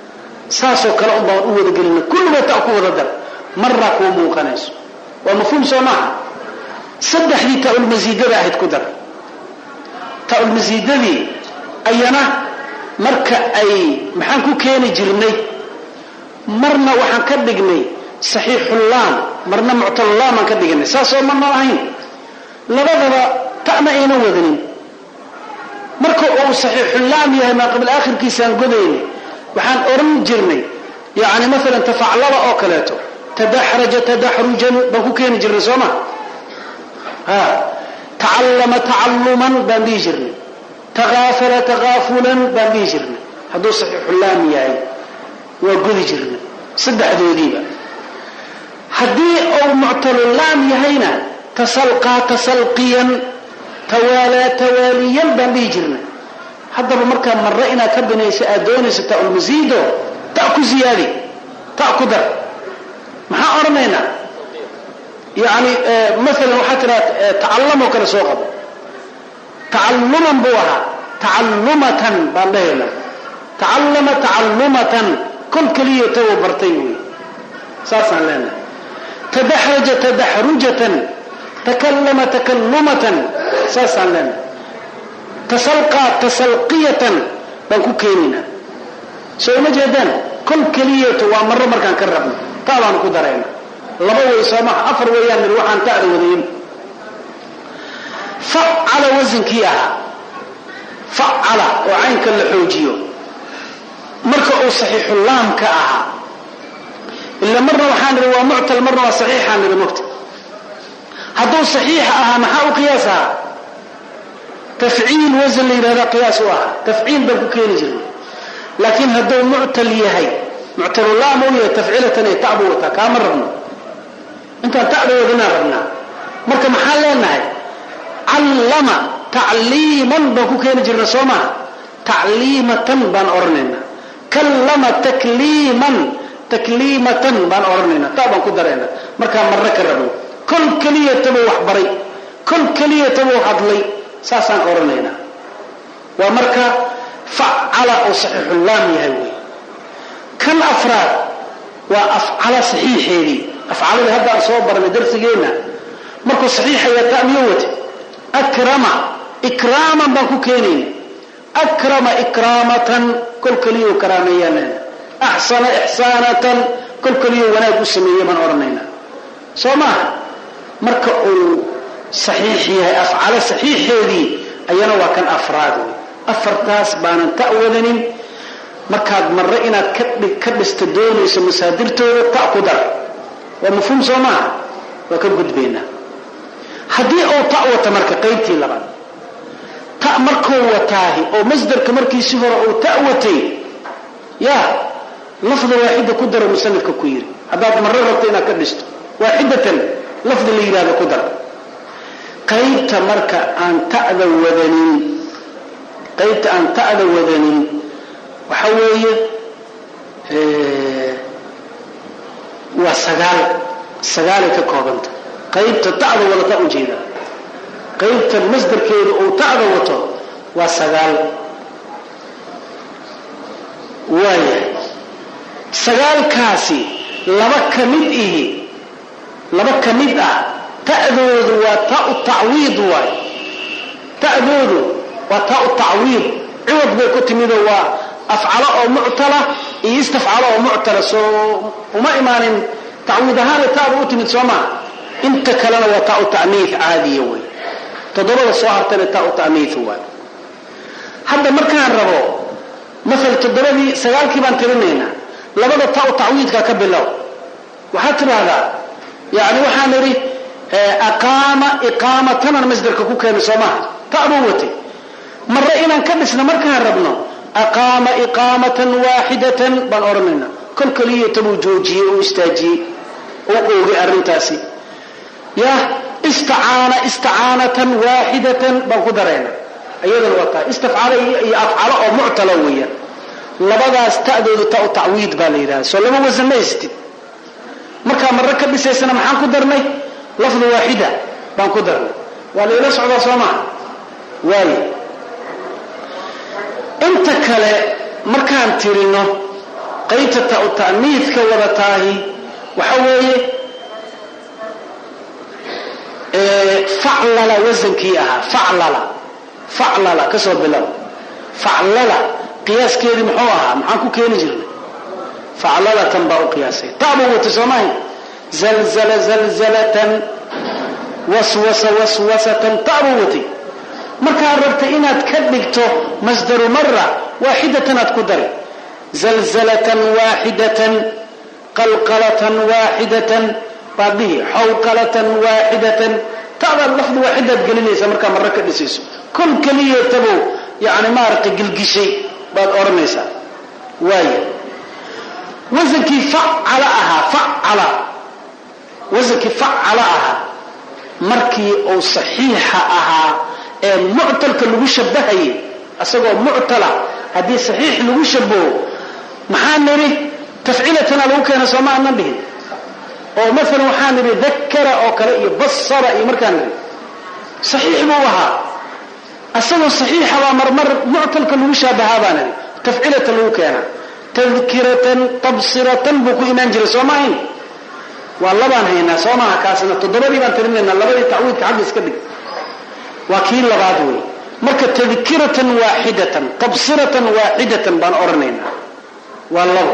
saasoo kale un baan u wada gelina kulliba ta ku wada dar marra ku muuqanayso waa mafhuum soo maaha saddexdii ta'ul masiidada ahayd ku dar ta'ul masiidadii ayana marka ay maxaan ku keeni jirnay marna waxaan ka dhignay saxiixul laam marna mu'tal laam aan ka dhignay saasoo ma ahayn labadaba ta'na ayna wadanin marka uu saxiixul laam yahay ma qabla aakhirkiisa aan godaynay waxaan oran jirnay yaani mesela tafaclala oo kaleeto tadaxraja tadaxrujan baan ku keeni jirnay sooma ha ta'allama ta'alluman baan dhigi jirnay tagaafala tagaafulan baan dhigi jirnay hadduu saxiixul laam yahay waa godi jirnay saddexdoodiiba haddii uu mu'talul laam yahayna tasalqa tasalqiyan tawala tawaliyan baan dhigi jirnay haddaba markaa marra inaad ka binayso aad doonayso ta'ul masiido ta ku ziyaadi ta ku dar maxaa oranaynaa yani مثلا waxaa tiraa ta'allamo kala soo qabo ta'alluman buu ahaa ta'allumatan baan dhahaynaa ta'allama ta'allumatan kul kaliya taw bartay wey saasaan leenahay tadaxraja tadaxrujatan takallama takallumatan saasaan leenahay tasalqa tasalqiyatan baan ku keenina soo ma jeedaan kul kaliya waa marro markaan ka rabno taabaan ku darayna laba way soomaa afar weeyaan mid waxaan taada wadayn fa'ala wazinkii aha fa'ala oo caynka la xoojiyo marka uu saxiixul laam ka aha illa marna waxaan niri waa mu'tal marna waa saxiixan niri mugta hadduu saxiix aha maxaa u qiyaasaa tafciil wazn la yiraahdo qiyaas u aha tafciil baan ku keeni jirnay laakiin hadduu mu'tal yahay mu'tal laam uu yahay tafciilatan ay ta'bu wata kama rabno inta ta'bu wadana rabna marka maxaa leenahay allama ta'liiman baan ku keeni jirnay sooma ta'liimatan baan oranayna kallama takliiman takliimatan baan oranayna taa baan ku darayna marka marra ka rabo kul kaliya tabu wax baray kul kaliya tabu hadlay saasaan oranayna waa marka fa'ala oo saxiixul laam yahay way kan afraad waa af'ala saxiixeedi af'alada hadda soo barnay darsigeena markuu saxiixaya ta'miyowat akrama ikraman baan ku keenayna akrama ikramatan kul kaliya karamayana ahsana ihsanatan kul kaliya wanaag u sameeyay baan oranayna sooma marka uu صحيح يا أفعال صحيح هذه أينا وكان أفراد أفرتاس بان تأوذن مركاد مرئنا كتب كتب استدون يسمى مسادرته تأقدر ومفهوم سماع وكان قد بينا حدي أو تأوة مركا قيمتي لغا تأمركو وتاهي أو مصدر كمركي سفر أو تأوتي يا لفظ واحدة قدر مسند كوير هذا مرة ربطينا كدست واحدة لفظ اللي يراد قدر qaybta marka aan ta'da wadanin qaybta aan ta'da wadanin waxa weeye ee waa sagaal sagaal ka koobanta qaybta ta'da wadata u jeeda qaybta masdarkeedu oo ta'da wato waa sagaal waaya sagaalkaasi laba kamid ihi laba kamid ah تأذوذ وتاء التعويض واي تأذوذ وتاء التعويض عوض بكتميذ وأفعل أو معتلة يستفعل أو معتلة سو وما إيمان تعويض هذا تاء بكتميذ سوما انت كلنا وتاء التعنيف عادي واي تضرب الصهر تاني تاء التعنيف واي هذا مركان ربو مثل تضربي سجال كيبان ترنينا لبدا تاء التعويض ككبلو وحتى هذا يعني وحانري أقام إقامة المصدر كوكا سماه تأبوتي مرة إن كبسنا مركها ربنا أقام إقامة واحدة بالأرمنا كل كلية تبوجوجي واستاجي وقوغي أرنتاسي يا استعانة استعانة واحدة بالقدرين أيضا الوطا استفعال أفعال أو معتلوية لبدا استأذذ تعويض بالإذا سلما وزن يستد مركها مرة كبسنا محان قدرني لفظ واحدة بان قدرنا ولا يلسعد صوما واي انت كلا مركان تيرينو qaybta ta'niidka wadatahi waxa weeye ee fa'lala wazankii aha fa'lala fa'lala kasoo bilow fa'lala qiyaaskeedii muxuu ahaa maxaan ku keeni jirnay fa'lalatan baa u qiyaasay taabu wata soomahay zalzala zalzalatan waswasa waswasatan taabu wati marka rabta inaad ka dhigto masdar marra waahidatan ad ku dar zalzalatan waahidatan qalqalatan waahidatan baadhi hawqalatan waahidatan taaba lafd waahidat galinaysa marka marra ka dhisayso kun kaliya tabo yaani maarqi gilgishay baad oranaysa way wazanki fa'alaha fa'ala wazanki fa'alaha markii oo saxiixa aha ee mu'talka lagu shabahay asagoo mu'tala hadii saxiix lagu shabaho maxaa niri tafciilatana lagu keeno Soomaalian dhihin oo mesela waxaan niri dhakkara oo kale iyo basara iyo markaan niri saxiix buu ahaa asagoo saxiixa waa marmar mu'talka lagu shabahaa baan niri tafciilata lagu keena tadhkiratan tabsiratan buu ku iman jiray Soomaalian waa labaan haynaa Soomaha kaasna todobadii baan tirinayna labadii tacwiidka xaq iska dhig waa kii labaad weey marka tadhkiratan waahidatan tabsiratan waahidatan baan oranayna waa labo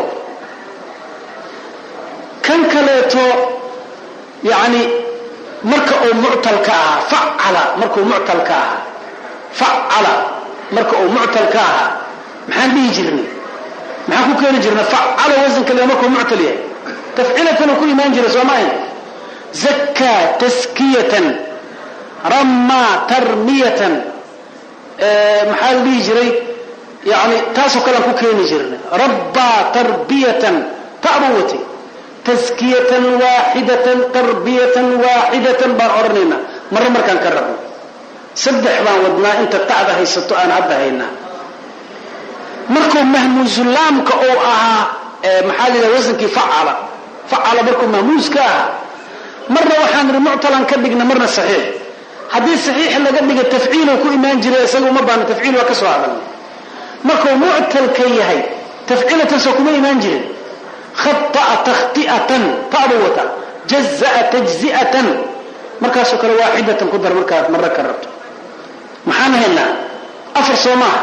kan kaleeto yaani marka uu mu'talka ah fa'ala marka uu mu'talka ah fa'ala marka uu mu'talka ah maxaan dhihi jirnay maxaan ku keeni jirnay fa'ala wazn kale marka uu mu'tal yahay tafciilatan ku iman jiray Soomaaliya zakka taskiyatan ramma tarmiyatan maxaa dhihi jiray yaani taasoo kale ku keeni jirnay rabba tarbiyatan ta'buwati taskiyatan waahidatan tarbiyatan waahidatan baan ornayna mar markaan ka rabno saddex baan wadnaa inta taada haysato aan hadda hayna markuu mahmuuzul laamka oo ahaa maxaa la wasanki fa'ala fa'ala markuu mahmuuzka ah marna waxaan ri mu'talan ka dhigna marna saxiix hadii saxiix laga dhigo tafciil ku iman jiray isagu ma baan tafciil waa ka soo hadal markuu mu'tal ka yahay tafciilatan soo kuma iman jiray khata takhti'atan ta'buwata jazaa tajzi'atan markaas oo kale waahidatan ku dar markaad marra ka rabto maxaan helnaa afar Soomaa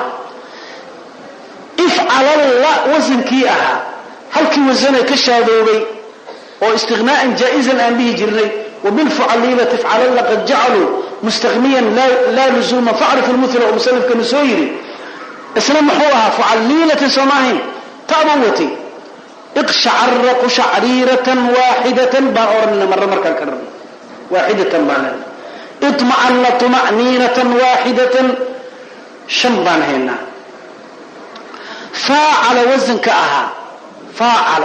if'ala la wazankii aha halkii wazanay ka shaadoobay oo istighnaa'an jaa'izan aan bihi jirnay وبالفعلية تفعل لقد جعلوا مستغنيا لا, لا لزوم فاعرف المثل ومسلف كنسويري اسلام محوها فعليلة سماهين تابوتي اقشعر قشعريرة واحدة بأورنا مرة مرة كرر واحدة معنا اطمأن طمأنينة واحدة شنبان هنا فاعل وزن كأها فاعل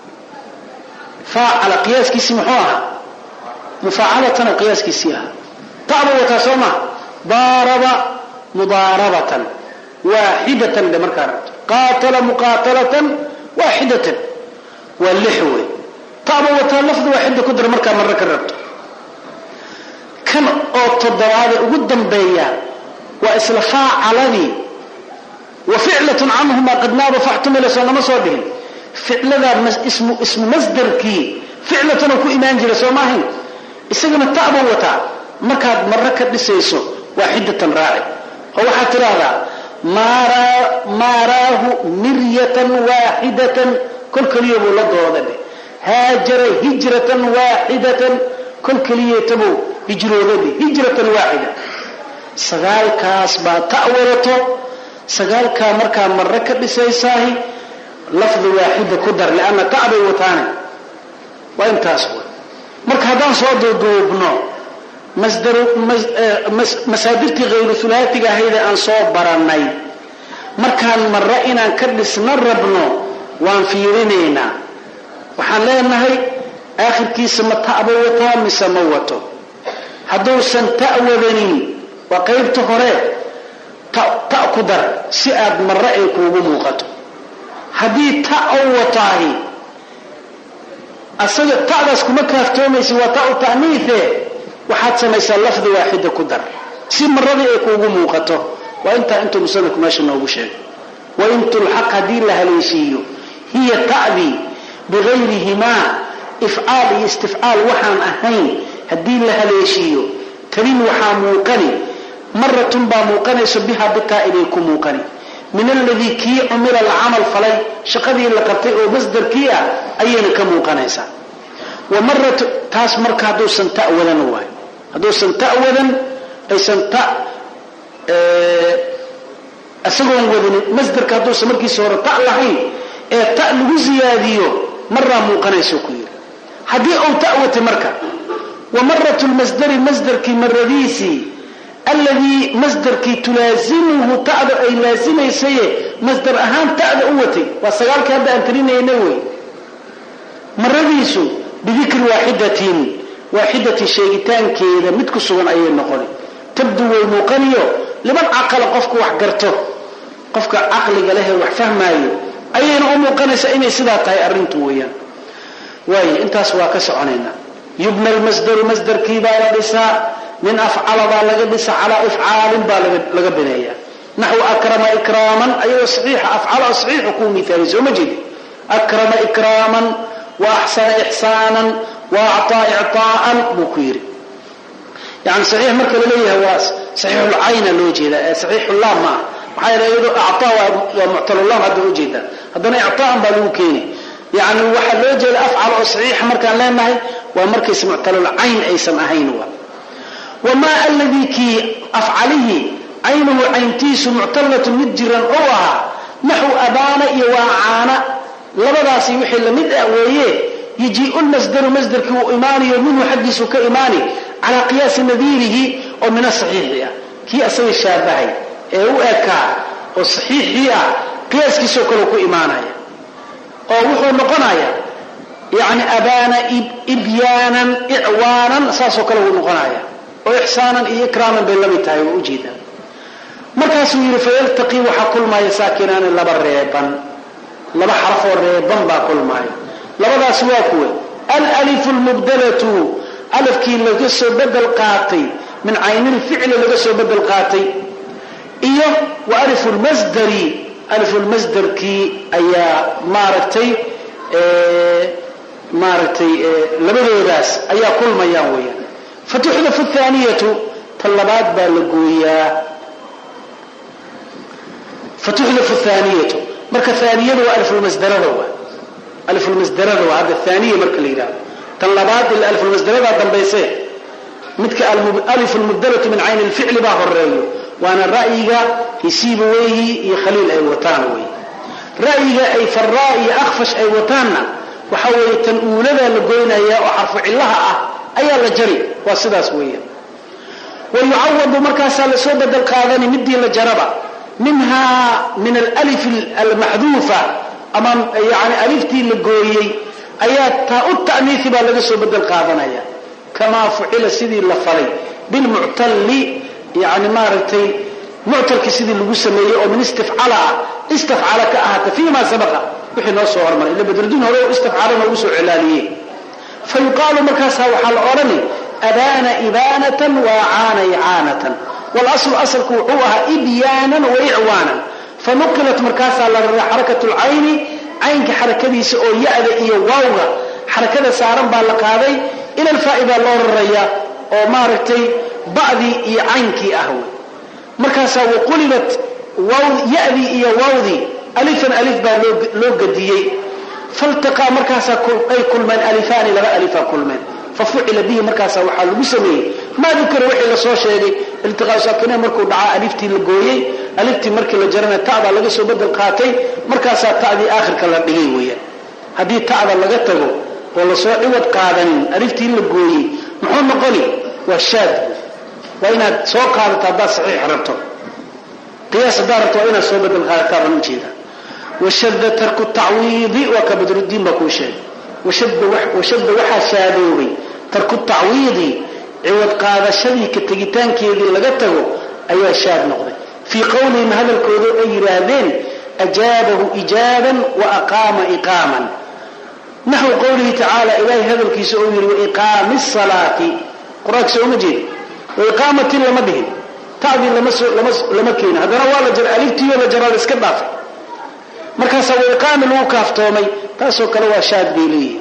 فاعل قياس كيسي محوها مفاعلة قياس كيسيها تعبوا وتسمى ضارب مضاربة واحدة لمركارات قاتل مقاتلة واحدة واللحوة تعبوا وتلفظ واحدة قدر مركا مرة كررت كان أطدر هذا قدام بيا وإسلفاء علذي وفعلة عنهما قد ناب فاحتمل سنة مصابه فعل ذا اسم, اسم مصدر كي فعلة نكو إيمان جل سوماهين isagana taabo wata markaad marra ka dhisayso waahidatan raaci oo waxa tiraahdaa mara marahu miryatan waahidatan kul kaliya buu la doodade haajara hijratan waahidatan kul kaliya tabu hijroodade hijratan waahida sagaalkaas baa ta'warato sagaalka marka marra ka dhisaysahay lafd waahida ku dar laana taabo wataana waa intaas marka hadaan soo doodobno masdar masaadirti ghayr thulaathiga hayda aan soo baranay markaan marra inaan ka dhisna rabno waan fiirinayna waxaan leenahay aakhirkiisa ma ta'abo wata mise ma wato haduu san ta'wadanin waa qaybta hore ta ku dar si aad marra ay kuugu muuqato hadii ta'aw wataahi asaga taadaas kuma kaaftoomaysi waa ta'u ta'niithe waxaad samaysaa lafdi waahida ku dar si marradii ay kuugu muuqato waa inta intuu musanadku meesha noogu sheegay wa intul haq hadii la haleeshiyo hiya ta'di bigayrihima ifcaal iyo istifcaal waxaan ahayn haddii la haleeshiiyo tarin waxaa muuqani maratun baa muuqanayso biha bitaa inay ku muuqani min alladii kii cumila alcamal falay shaqadii la qabtay oo masdarkii ah ayayna ka muuqanaysaa wa maratu taas marka hadduusan ta'wadan waay hadduusan ta'wadan aysan ta isagoon wadinin masdarka hadduusan markiisa hore ta lahayn ee ta lagu ziyaadiyo maraa muuqanayso ku yiri haddii uu ta'watay marka wa maratu lmasdari masdarkii maradiisii alladii masdarkii tulaazimuhu ta'da ay laasimaysaye masdar ahaan ta'da u watay waa sagaalkii hadda aan tirinayna wey maradiisu bidikri waaxidatin waaxidatin sheegitaankeeda mid ku sugan ayay noqoni tabdu way muuqaniyo liman caqala qofku wax garto qofka caqliga leh wax fahmaayo ayayna u muuqanaysaa inay sidaa tahay arrintu weeyaan waayo intaas waa ka soconaynaa yubna almasdaru masdarkii baa la dhisaa min afcala baa laga dhisa calaa ifcaalin baa laga bineeya naxwu akrama ikraaman ayagoo saxiixa afcala oo saxiixa kuu miaalisa oo ma jeedi akrama ikraaman wa axsana ixsaanan wa actaa ictaa'an buu ku yidhi yani saxiix marka la leeyahay waa saxiixulcayna loo jeeda ee saxiixullah ma ah maxaa yeele iyadoo actaa waa muctalullah hadda u jeeda haddana ictaa'an baa lagu keeni yani waxaa loo jeeda afcal oo saxiixa markaan leenahay waa markaysa muctalulcayn aysan ahayn wa wamaa alladii kii afcalihi caynuhu cayntiisu muctalatun mid jiran oo ahaa naxwu abaana iyo waacaana labadaasi wixii lamid ah weeye yajiiu lmasdaru masdarkii uu imaanayo minhu xaggiisu ka imaani calaa qiyaasi nadiirihi oo min asaxiixi ah kii asaga shaabahay ee u ekaa oo saxiixii ah qiyaaskiisoo kale ku imaanaya oo wuxuu noqonaya yani abaana ibyaanan icwaanan saasoo kale wuu noqonaya oo ixsaanan iyo ikraaman bay lamid tahay waa ujeedaa markaasuu yidhi fayaltaqii waxaa kulmaaya saakinaani laba reeban laba xarafoo reeban baa kulmaaya labadaas waa kuwe alalifu lmubdalatu alafkii laga soo bedel qaatay min caynilficli laga soo bedel qaatay iyo wa alifu lmasdari alifu lmasdarkii ayaa maaragtay maaragtay labadoodaas ayaa kulmayaan weeyaan fatuxdafu thaaniyatu tan labaad baa la gooyaa fatuxdafu thaaniyatu marka thaaniyadu waa alifulmasdarada waa alifulmasdarada waa hadda thaaniya marka la yidhahdo tan labaad ila alifulmasdarada dambayse midka alifulmubdalatu min cayni lficli baa horeeyo waana ra'yiga hisiiba weeyi iyo khaliil ay wataan wey ra'yiga ay faraa iyo akhfash ay wataanna waxa weeye tan uuladaa la goynaya oo xarfu cillaha ah ayaa la jari waa sidaas weeyaan wayucawadu markaasaa lasoo bedel qaadani midii la jaraba minhaa min alif almaxduufa ama yani aliftii la gooyey ayaa taa u ta'niisi baa laga soo bedel qaadanaya kamaa fucila sidii la falay bilmuctalli yani maaragtay muctalkii sidii lagu sameeyey oo min istifcala ah istafcala ka ahaata fii ma sabaqa wixii noo soo hormaray ila badruddin hore oo istafcala noogu soo celaaliyey fayuqaalu markaasaa waxaa la odhani abaana ibaanatan waacaana icaanatan walaslu asalku wuxuu ahaa ibyaanan wa icwaanan fanuqilat markaasaa la raray xarakatu lcayni caynka xarakadiisa oo ya-da iyo waawga xarakada saaran baa la qaaday ila alfaa'i baa loo raraya oo maaragtay ba'dii iyo caynkii ah wey markaasaa waqulibat ya-dii iyo waawdii alifan alif baa loo gadiyey faltaqaa markaasaa ay kulmeen alifaani laba alifaa kulmeen fafucila bihi markaasaa waxaa lagu sameeyey maa dukira wixii lasoo sheegay iltiqaau saakinayn markuu dhacaa aliftii la gooyey aliftii markii la jarana ta'daa laga soo bedel qaatay markaasaa ta'dii aakhirka la dhigay weeyaan haddii ta'da laga tago oo lasoo ciwad qaadanin aliftii la gooyey muxuu noqoni waa shaad waa inaad soo qaadato haddaad saxiix rabto qiyaas haddaad rabto waa inaad soo bedel qaadataa baan ujeeda washadda tarku tacwiidi waa ka badruddiin baa kuu sheegay washadda waxaa shaadoobay tarku tacwiidi ciwad qaadashadii ka tegitaankeedii laga tago ayaa shaad noqday fii qowlihim hadalkooda ay yidhaahdeen ajaabahu ijaaban wa aqaama iqaaman naxwu qowlihi tacaala ilaahay hadalkiisa oo yidhi waiqaami salaati qur-aanka sooma jeedi waiqaamatin lama dhihin ta'dii lama keeni haddana waa la jara aliftiiyo la jaraa la iska dhaafay markaas way qaam lagu kaaftoomay taasoo kale waa shaad biiliye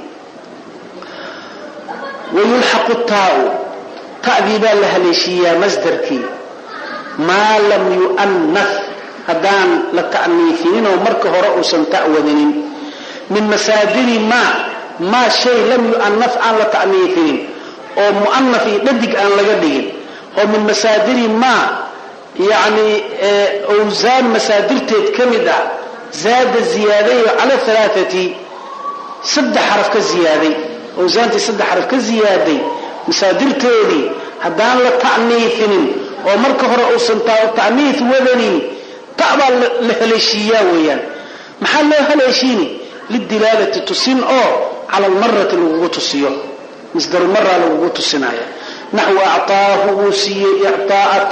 ويلحق التاء تأذيبا لها ليشيا مصدركي ما لم يؤنث هدان للتأنيثين ومركه رؤوسا تأوذنين من مسادر ما ما شيء لم يؤنث عن للتأنيثين أو مؤنث يددك عن لقدين أو من مسادر ما يعني أوزان مسادر تتكمدة زاد الزيادة على ثلاثة سد حرف كالزيادة وزانتي صد حرف كزيادة مسادر تيدي هدان لتعنيثين ومركه رؤوسا تعنيث وذني تأبى لهليشيا ويان محل هليشيني للدلالة تسين أو على المرة الوقوت السيو مصدر المرة الوقوت السنايا نحو أعطاه وسي إعطاءة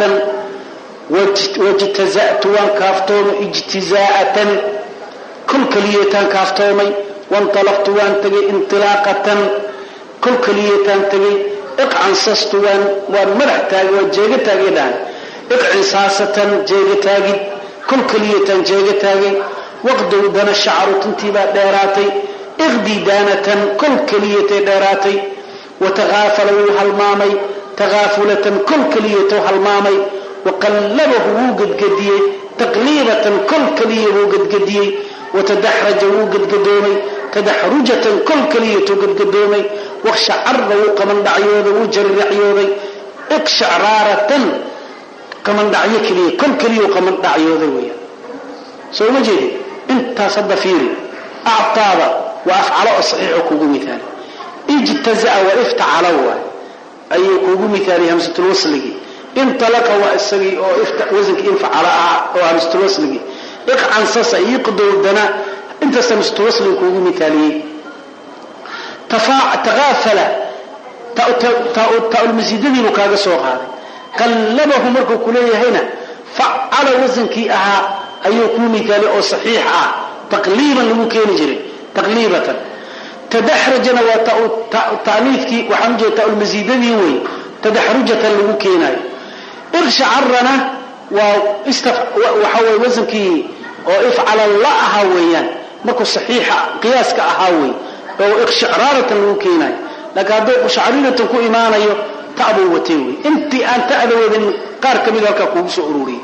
واجتزأت وان كافتوم اجتزاءة كل كليتان كافتومي وانطلقت وان تجي انطلاقة كل كليتان تجي اقعنصصت وان وان مرح تاجي وجيجة تاجي دان اقعنصاصة جيجة تاجي كل كليتان جيجة تاجي وقدو دان الشعر تنتبا ديراتي اغدي دانة كل كليتي ديراتي وتغافلوا هالمامي تغافلة كل كليته هالمامي وقلبه وقد قديه تقليبة كل كليه وقد قديه وتدحرج وقد قدومي تدحرجة كل كلية وقد قدومي وشعر وقمن دعيوذي وجر عيوذي اكشعرارة كمن دعيه كلية كل كلية وقمن دعيوذي ويا سو مجيدي انت صد فيري اعطابا وافعله الصحيح كوكو مثال اجتزأ وافتعلوا اي كوكو مثالي همسة الوصلي انطلق واسري او افتع وزنك انفعل او همسة الوصلي اقعنصص يقدر الدناء انت سمستوصل كوكو مثالي تفاع تغافل تاء المزيدين وكاغا سو قاداي قلبه مركو كليه هنا فعل وزنك اها ايو كو مثالي او صحيح اه تقليبا لو كين جري تقليبا تدحرجنا وتاء تانيثكي وحمجه تاء المزيدين وي تدحرجه لو كيناي ارشعرنا واستف وحوي وزنكي او افعل الله هويان ماكو صحيحه قياسك اهاوي او اقشعراره لو كيناي لكن هذا قشعرينه كو ايمانيو تعبو وتيوي انت انت ادودن قار كميد halka kugu soo ururiye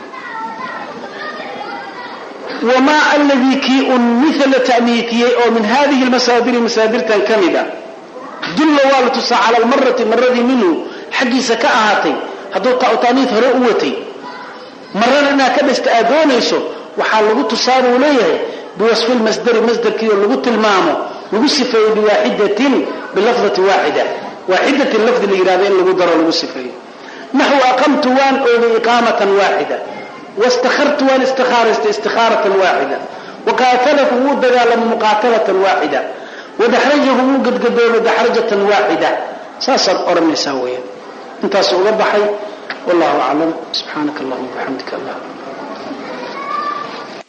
وما الذي كي مثل تأميتي او من هذه المصادر مصادر كامله دل والت على المره مره منه حقيسه كاهاتي هذو تانيث هروتي مرنا كدست ادونيسو waxa lagu tusaaro leeyahay بوصف المصدر مصدر كي lagu tilmaamo lagu sifeeyo biwahidatin bilafdati wahida wahida اللفظ اللي يراد ان lagu daro lagu sifeeyo نحو اقمت وان او اقامه واحده واستخرت وان استخارت استخاره واحده وقاتله ودغال مقاتله واحده ودحرجه قد قدوله دحرجه واحده ساسر اورميسا وين انت سو بخاي والله اعلم سبحانك اللهم وبحمدك الله